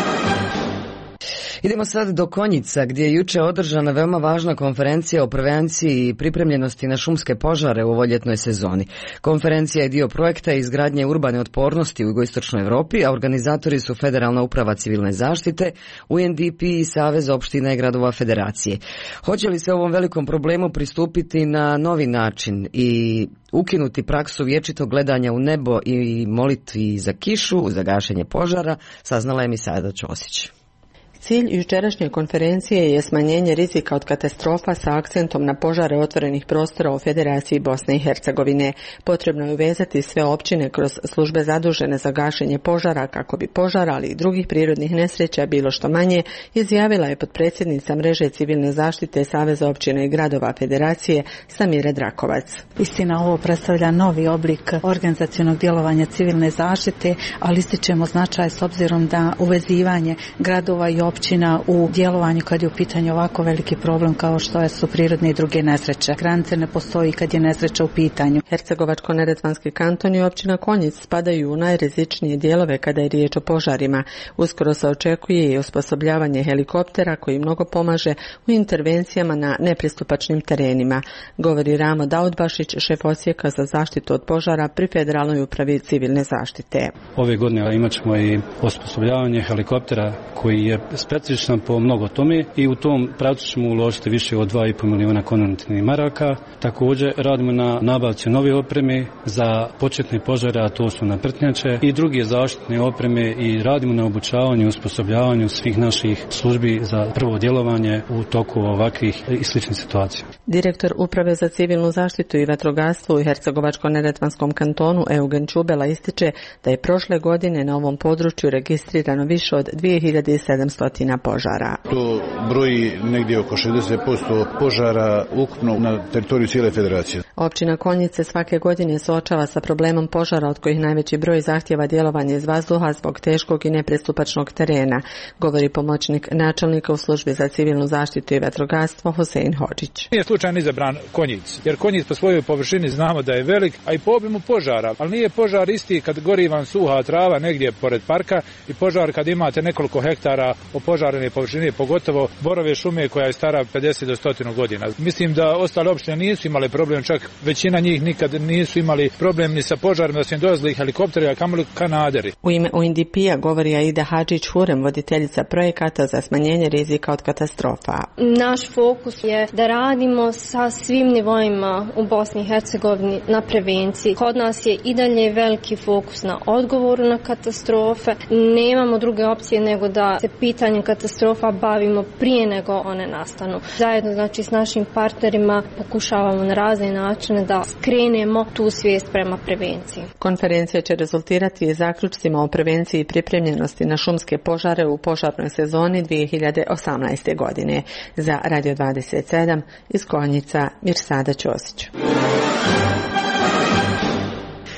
Idemo sad do Konjica, gdje je juče održana veoma važna konferencija o prevenciji i pripremljenosti na šumske požare u ovoj ljetnoj sezoni. Konferencija je dio projekta izgradnje urbane otpornosti u jugoistočnoj Europi, a organizatori su Federalna uprava civilne zaštite, U N D P i Savez opština i gradova Federacije. Hoće li se ovom velikom problemu pristupiti na novi način i ukinuti praksu vječitog gledanja u nebo i molitvi za kišu, za gašenje požara, saznala je Misada Ćosić. Cilj jučerašnje konferencije je smanjenje rizika od katastrofa sa akcentom na požare otvorenih prostora u Federaciji Bosne i Hercegovine. Potrebno je uvezati sve općine kroz službe zadužene za gašenje požara kako bi požara, ali i drugih prirodnih nesreća bilo što manje, izjavila je potpredsjednica mreže civilne zaštite Saveza općina i gradova Federacije Samira Drakovac. Istina, ovo predstavlja novi oblik organizacionog djelovanja civilne zaštite, ali ističemo značaj s obzirom da uvezivanje gradova i općina u djelovanju kad je u pitanju ovako veliki problem kao što su prirodne i druge nesreće. Granice ne postoji kad je nesreća u pitanju. Hercegovačko-neretvanski kanton i općina Konjic spadaju u najrizičnije dijelove kada je riječ o požarima. Uskoro se očekuje i osposobljavanje helikoptera koji mnogo pomaže u intervencijama na nepristupačnim terenima, govori Ramo Daudbašić, šef odsjeka za zaštitu od požara pri Federalnoj upravi civilne zaštite. Ove godine imat ćemo i osposobljavanje helikoptera koji je specifičan po mnogo tome i u tom pravcu ćemo uložiti više od dva i pol milijuna konvertnih maraka. Također radimo na nabavci nove opreme za početne požare, a to su naprtnjače i druge zaštitne opreme i radimo na obučavanju i osposobljavanju svih naših službi za prvo djelovanje u toku ovakvih i sličnih situacija. Direktor Uprave za civilnu zaštitu i vatrogastvo u Hercegovačko-neretvanskom kantonu Eugen Čubela ističe da je prošle godine na ovom području registrirano više od dvije hiljade sedamsto požara. To broji negdje oko šezdeset posto požara ukupno na teritoriju cijele federacije. Općina Konjice svake godine suočava sa problemom požara od kojih najveći broj zahtjeva djelovanje iz vazduha zbog teškog i nepristupačnog terena, govori pomoćnik načelnika u službi za civilnu zaštitu i vatrogastvo Husein Hodžić. Nije slučajno izabran Konjic, jer Konjic po svojoj površini znamo da je velik, a i po obimu požara, ali nije požar isti kad gori vam suha trava negdje pored parka i požar kad imate nekoliko hektara opožarene površine, pogotovo borove šume koja je stara pedeset do sto godina. Mislim da ostale opštine nisu imale problem, čak većina njih nikad nisu imali problem ni sa požarima, da su im dolazili helikopteri, a kamoli kanaderi. U ime U N D P-a govori Aida Hadžić Hurem, voditeljica projekata za smanjenje rizika od katastrofa. Naš fokus je da radimo sa svim nivoima u Bosni i Hercegovini na prevenciji. Kod nas je i dalje veliki fokus na odgovoru na katastrofe. Nemamo druge opcije nego da se pitanjem katastrofa bavimo prije nego one nastanu. Zajedno znači s našim partnerima pokušavamo na razne načine da skrenemo tu svijest prema prevenciji. Konferencija će rezultirati i zaključcima o prevenciji i pripremljenosti na šumske požare u požarnoj sezoni dvije hiljade osamnaeste. godine. Za Radio dvadeset sedam iz Konjica Mirsada Ćosić. A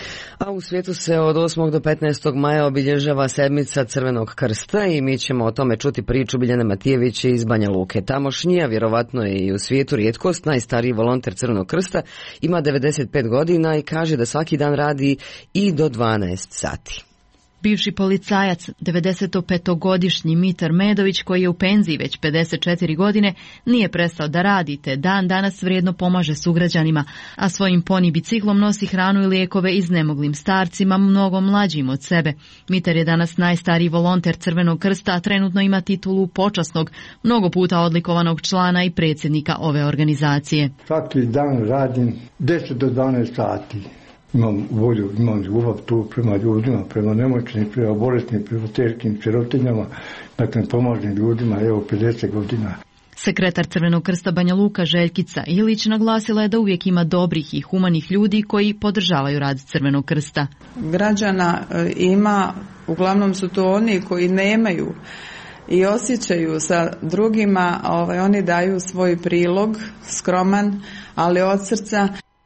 A u svijetu se od osmog do petnaestog maja obilježava sedmica Crvenog krsta i mi ćemo o tome čuti priču Biljane Matijević iz Banja Luke. Tamošnji, a vjerovatno je i u svijetu rijetkost, najstariji volonter Crvenog krsta, ima devedeset pet godina i kaže da svaki dan radi i do dvanaest sati. Bivši policajac, devedesetopetogodišnji Mitar Medović, koji je u penziji već pedeset četiri godine, nije prestao da radi, te dan danas vrijedno pomaže sugrađanima, a svojim poni biciklom nosi hranu i lijekove iznemoglim starcima, mnogo mlađim od sebe. Mitar je danas najstariji volonter Crvenog krsta, a trenutno ima titulu počasnog, mnogo puta odlikovanog člana i predsjednika ove organizacije. Svaki dan radim deset do dvanaest sati. Imam volju, imam ljubav tu prema ljudima, prema nemoćnim, prema bolesnim, prema teškim sirotinjama, dakle pomažem ljudima, evo pedeset godina. Sekretar Crvenog krsta Banja Luka Željkica Ilić naglasila je da uvijek ima dobrih i humanih ljudi koji podržavaju rad Crvenog krsta. Građana ima, uglavnom su to oni koji nemaju i osjećaju sa drugima, ovaj, oni daju svoj prilog, skroman, ali od srca.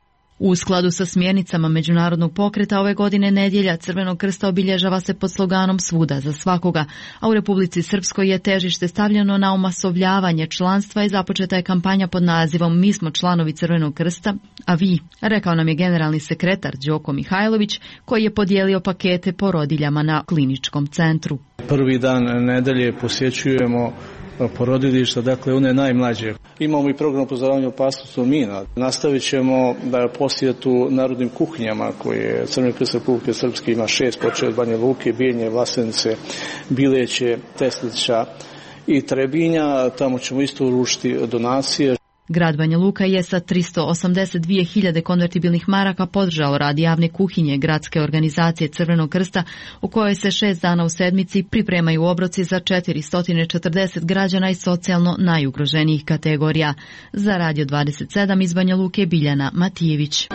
U skladu sa smjernicama međunarodnog pokreta ove godine nedjelja Crvenog krsta obilježava se pod sloganom Svuda za svakoga, a u Republici Srpskoj je težište stavljeno na omasovljavanje članstva i započeta je kampanja pod nazivom Mi smo članovi Crvenog krsta, a vi, rekao nam je generalni sekretar Đoko Mihajlović, koji je podijelio pakete porodiljama na kliničkom centru. Prvi dan nedelje posjećujemo porodilišta, dakle one najmlađe. Imamo i program upozoravanja opasnosti od mina. Nastavit ćemo da posjetu narodnim kuhinjama koje Crveni krst Republike Srpske ima šest, počeo od Banja Luke, Bijenje, Vlasenice, Bileće, Teslića i Trebinja. Tamo ćemo isto uručiti donacije. Grad Banja Luka je sa tristo osamdeset dvije hiljade konvertibilnih maraka podržao rad javne kuhinje gradske organizacije Crvenog krsta, u kojoj se šest dana u sedmici pripremaju obroci za četiristo četrdeset građana iz socijalno najugroženijih kategorija. Za Radio dvadeset sedam iz Banja Luke Biljana Matijević.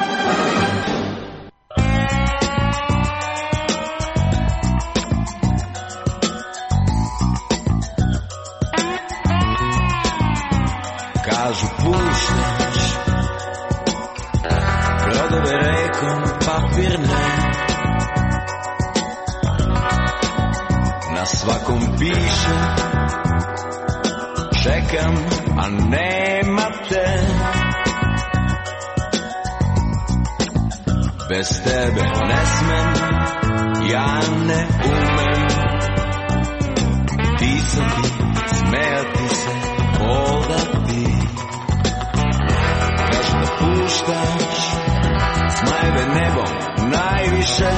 Kažu puštaš brodove rekom papirne, na svakom piše čekam, a nema te. Bez tebe ne smem, ja ne umem disati, smejati se, hodati. Kažu da puštaš smajeve nebom najviše,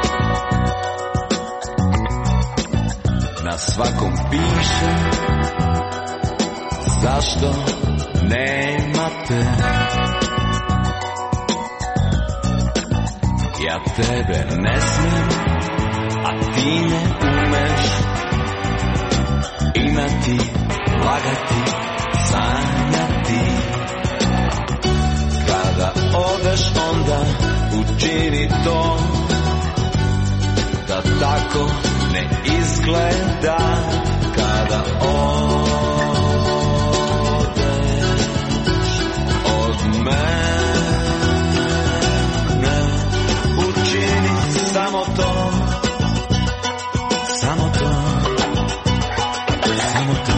na svakom piše zašto nema te. Ja tebe ne smijem, a ti ne umeš imati, lagati, sanjati. Kada odeš onda učini to da tako ne izgleda. Kada odeš od mene učini samo to, samo to, samo to.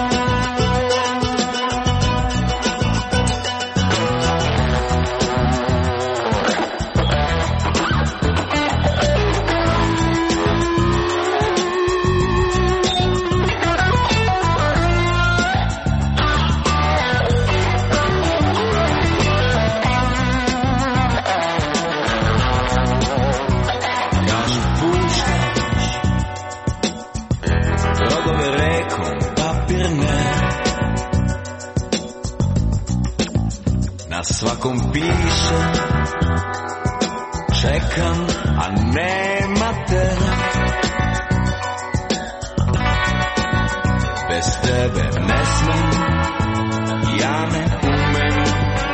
Na svakom piše čekam, a nema te. Bez tebe ne smem, ja ne umem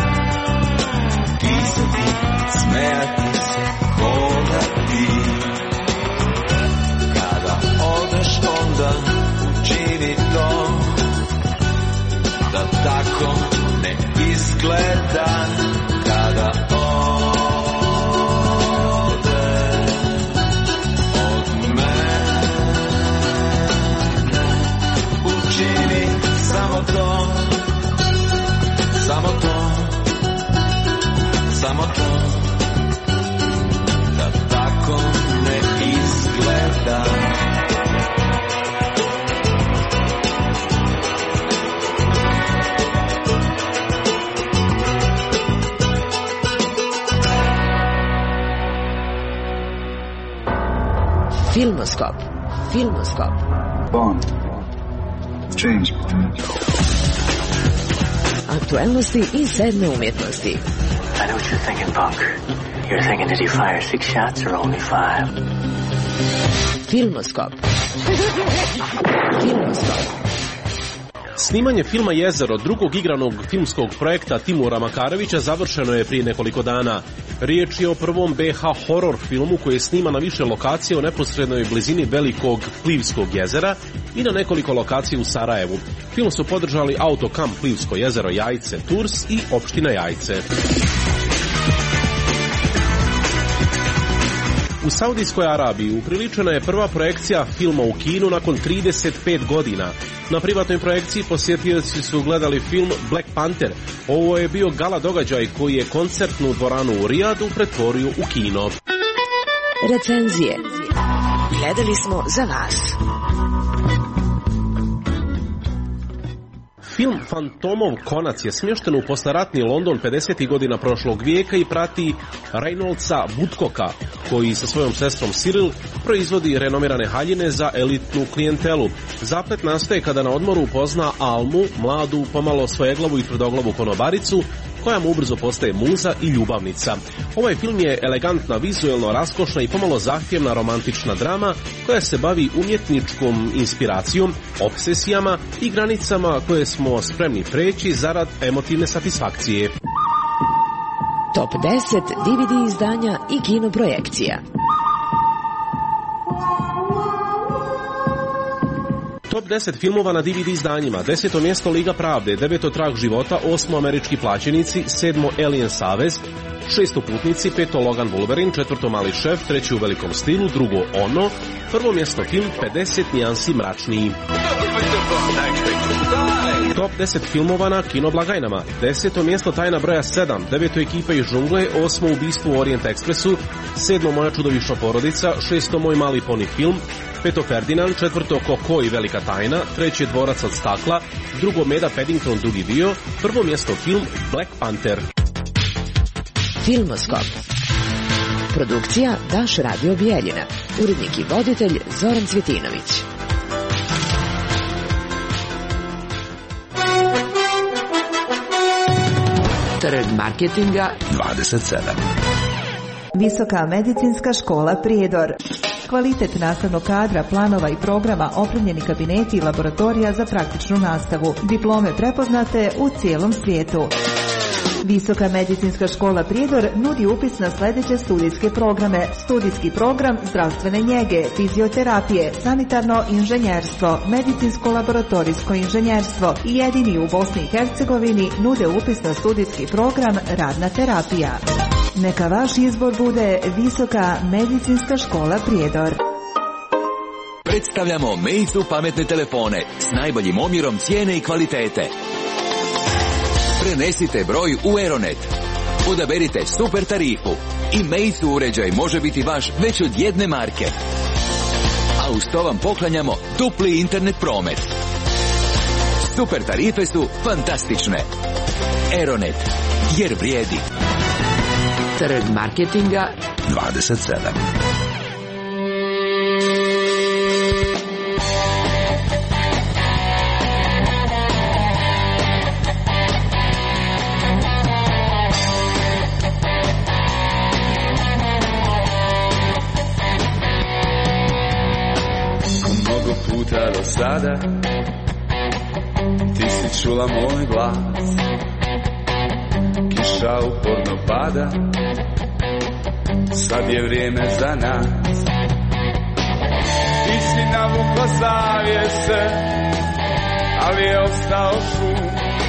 disati, smejati se, hodati. Kada odeš onda učini to da tako ne izgleda. Kada odeš Filmoskop. Filmoskop. Bond. James Bond. Aktualnosti i sedme umjetnosti. I know what you're thinking, Punk. You're thinking, did he fire six shots or only five? Filmoskop. Filmoskop. Snimanje filma Jezero, drugog igranog filmskog projekta Timura Makarevića, završeno je prije nekoliko dana. Riječ je o prvom be ha horor filmu koji je sniman na više lokacija u neposrednoj blizini velikog Plivskog jezera i na nekoliko lokacija u Sarajevu. Film su podržali Autokamp Plivsko jezero Jajce Tours i opština Jajce. U Saudijskoj Arabiji upriličena je prva projekcija filma u kinu nakon trideset pet godina. Na privatnoj projekciji posjetioci su gledali film Black Panther. Ovo je bio gala događaj koji je koncertnu dvoranu u Rijadu pretvorio u kino. Recenzije. Gledali smo za vas. Film Fantomov konac je smješten u posleratni London pedesetih godina prošlog vijeka i prati Reynoldsa Woodcocka, koji sa svojom sestrom Cyril proizvodi renomirane haljine za elitnu klijentelu. Zaplet nastaje kada na odmoru upozna Almu, mladu, pomalo svojeglavu i tvrdoglavu konobaricu, koja mu ubrzo postaje muza i ljubavnica. Ovaj film je elegantna, vizuelno raskošna i pomalo zahtjevna romantična drama koja se bavi umjetničkom inspiracijom, obsesijama i granicama koje smo spremni preći zarad emotivne satisfakcije. Top deset de ve de izdanja i kinoprojekcija. Top deset filmova na de ve de izdanjima. Deseto mjesto Liga pravde, deveto Trag života, osmo Američki plaćenici, sedmo Alien Savez, šesto Putnici, peto Logan Wolverine, četvrto Mali šef, treći U velikom stilu, drugo Ono, prvo mjesto film pedeset nijansi mračniji. Top deset filmova na kinoblagajnama. Deseto mjesto Tajna broja sedam, deveto Ekipa iz džungle, osmo Ubistvo u Orient Expressu, sedmo Moja čudovišna porodica, šesto Moj mali poni film, peto Ferdinand, četvrto Koko i velika tajna, treće Dvorac od stakla, drugo Meda Paddington drugi dio, prvo mjesto film Black Panther. Filmoskop. Produkcija Daš Radio Bijeljina. Urednik i voditelj Zoran Cvjetinović. Trg marketinga dvadeset sedam. Visoka medicinska škola Prijedor. Kvalitet nastavnog kadra, planova i programa, opremljeni kabineti i laboratorija za praktičnu nastavu. Diplome prepoznate u cijelom svijetu. Visoka medicinska škola Prijedor nudi upis na sljedeće studijske programe. Studijski program zdravstvene njege, fizioterapije, sanitarno inženjerstvo, medicinsko-laboratorijsko inženjerstvo i jedini u Bosni i Hercegovini nude upis na studijski program radna terapija. Neka vaš izbor bude Visoka medicinska škola Prijedor. Predstavljamo Meizu pametne telefone s najboljim omjerom cijene i kvalitete. Prenesite broj u Aeronet. Odaberite super tarifu i Meizu uređaj može biti vaš već od jedne marke. A uz to vam poklanjamo dupli internet promet. Super tarife su fantastične. Aeronet, jer vrijedi. Trg marketinga dvadeset sedam. Mnogo puta do sada ti si čula moj glas, kiša uporno pada, sad je vrijeme za nas. Ti si navukla zavjese, ali je ostao šum.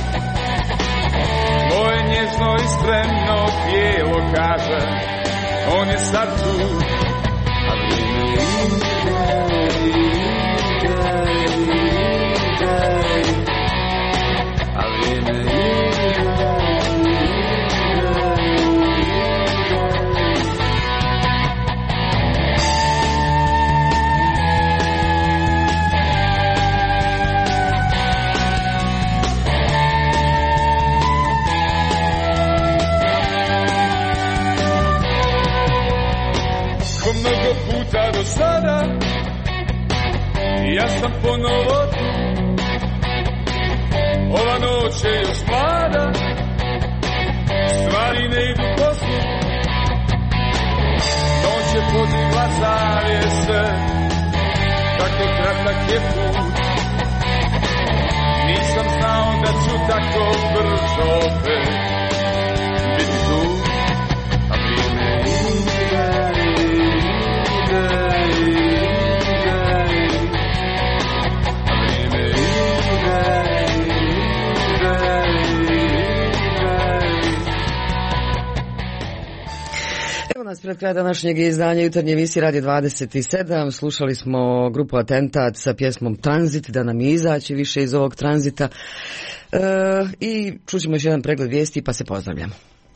Moje nježno i spremno tijelo kaže, on je sad tu. A vrijeme ide, ide, ide, a vrijeme ide. Mnogo puta do sada ja sam ponovo tu. Ova noć je još mlada, stvari ne idu po slu. Noć je podigla zavjese, tako kratak je put. Nisam znao da ću tako brzo opet biti tu. A vrijeme ide, ide, ide. A vrijeme ide, ide, ide. Evo nas pred kraj današnjeg izdanja jutarnje emisije Radio dvadeset sedam. Slušali smo grupu Atentat sa pjesmom Tranzit, da nam je izaći više iz ovog tranzita. E, I čućemo još jedan pregled vijesti pa se pozdravljamo.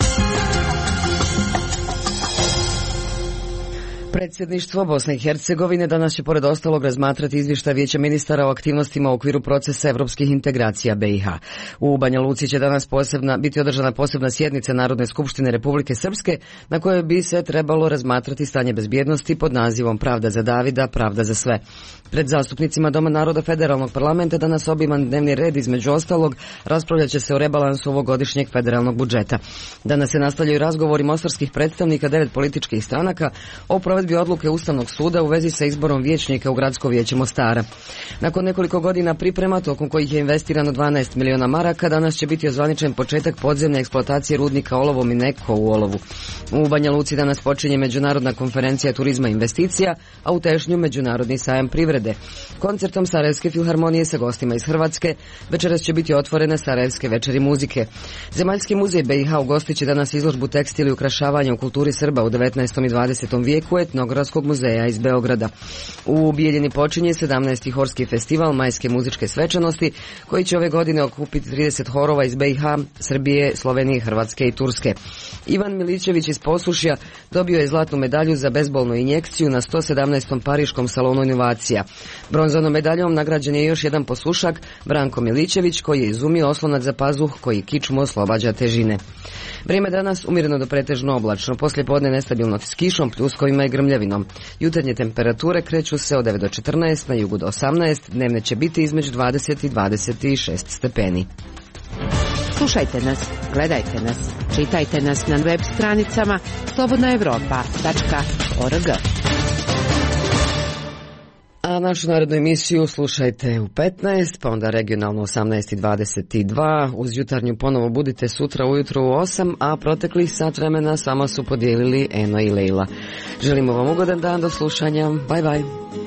Predsjedništvo Bosne i Hercegovine danas će pored ostalog razmatrati izvještaj Vijeća ministara o aktivnostima u okviru procesa evropskih integracija B i H. U Banja Luci će danas posebna, biti održana posebna sjednica Narodne skupštine Republike Srpske na kojoj bi se trebalo razmatrati stanje bezbjednosti pod nazivom Pravda za Davida, pravda za sve. Pred zastupnicima Doma naroda Federalnog parlamenta danas obiman dnevni red, između ostalog raspravljat će se o rebalansu ovogodišnjeg federalnog budžeta. Danas se nastavljaju razgovori mostarskih predstavnika devet političkih stranaka o provedbi odluke Ustavnog suda u vezi sa izborom vijećnika u Gradsko vijeće Mostara. Nakon nekoliko godina priprema, tokom kojih je investirano dvanaest miliona maraka, danas će biti ozvaničen početak podzemne eksploatacije rudnika olovom i neko u olovu. U Banja Luci danas počinje Međunarodna konferencija turizma i investicija, a u Tešnju Međunarodni sajam privrede. Koncertom Sarajevske filharmonije sa gostima iz Hrvatske večeras će biti otvorene Sarajevske večeri muzike. Zemaljski muzej B i H ugostit će danas izložbu tekstila i ukrašavanja u kulturi Srba u devetnaestom i dvadesetom vijeku Etnografskog muzeja iz Beograda. U Bijeljini počinje sedamnaesti horski festival majske muzičke svečanosti koji će ove godine okupiti trideset horova iz B i H, Srbije, Slovenije, Hrvatske i Turske. Ivan Milićević iz Posušja dobio je zlatnu medalju za bezbolnu injekciju na sto sedamnaestom Pariškom salonu inovacija. Bronzanom medaljom nagrađen je još jedan poslušak, Branko Milićević, koji je izumio oslonac za pazuh koji kičmu oslobađa težine. Vrijeme danas umjereno do pretežno oblačno, poslije podne nestabilno s kišom, pljuskovima i grmljavinom. Jutarnje temperature kreću se od devet do četrnaest, na jugu do osamnaest, dnevne će biti između dvadeset i dvadeset šest stepeni. Slušajte nas, gledajte nas, čitajte nas na web stranicama slobodna evropa tačka org. A našu narednu emisiju slušajte u petnaest, pa onda regionalno osamnaest i dvadeset dva. Uz jutarnju ponovo budite sutra ujutro u osam, a proteklih sat vremena sama su podijelili Eno i Leila. Želimo vam ugodan dan, do slušanja. Bye bye.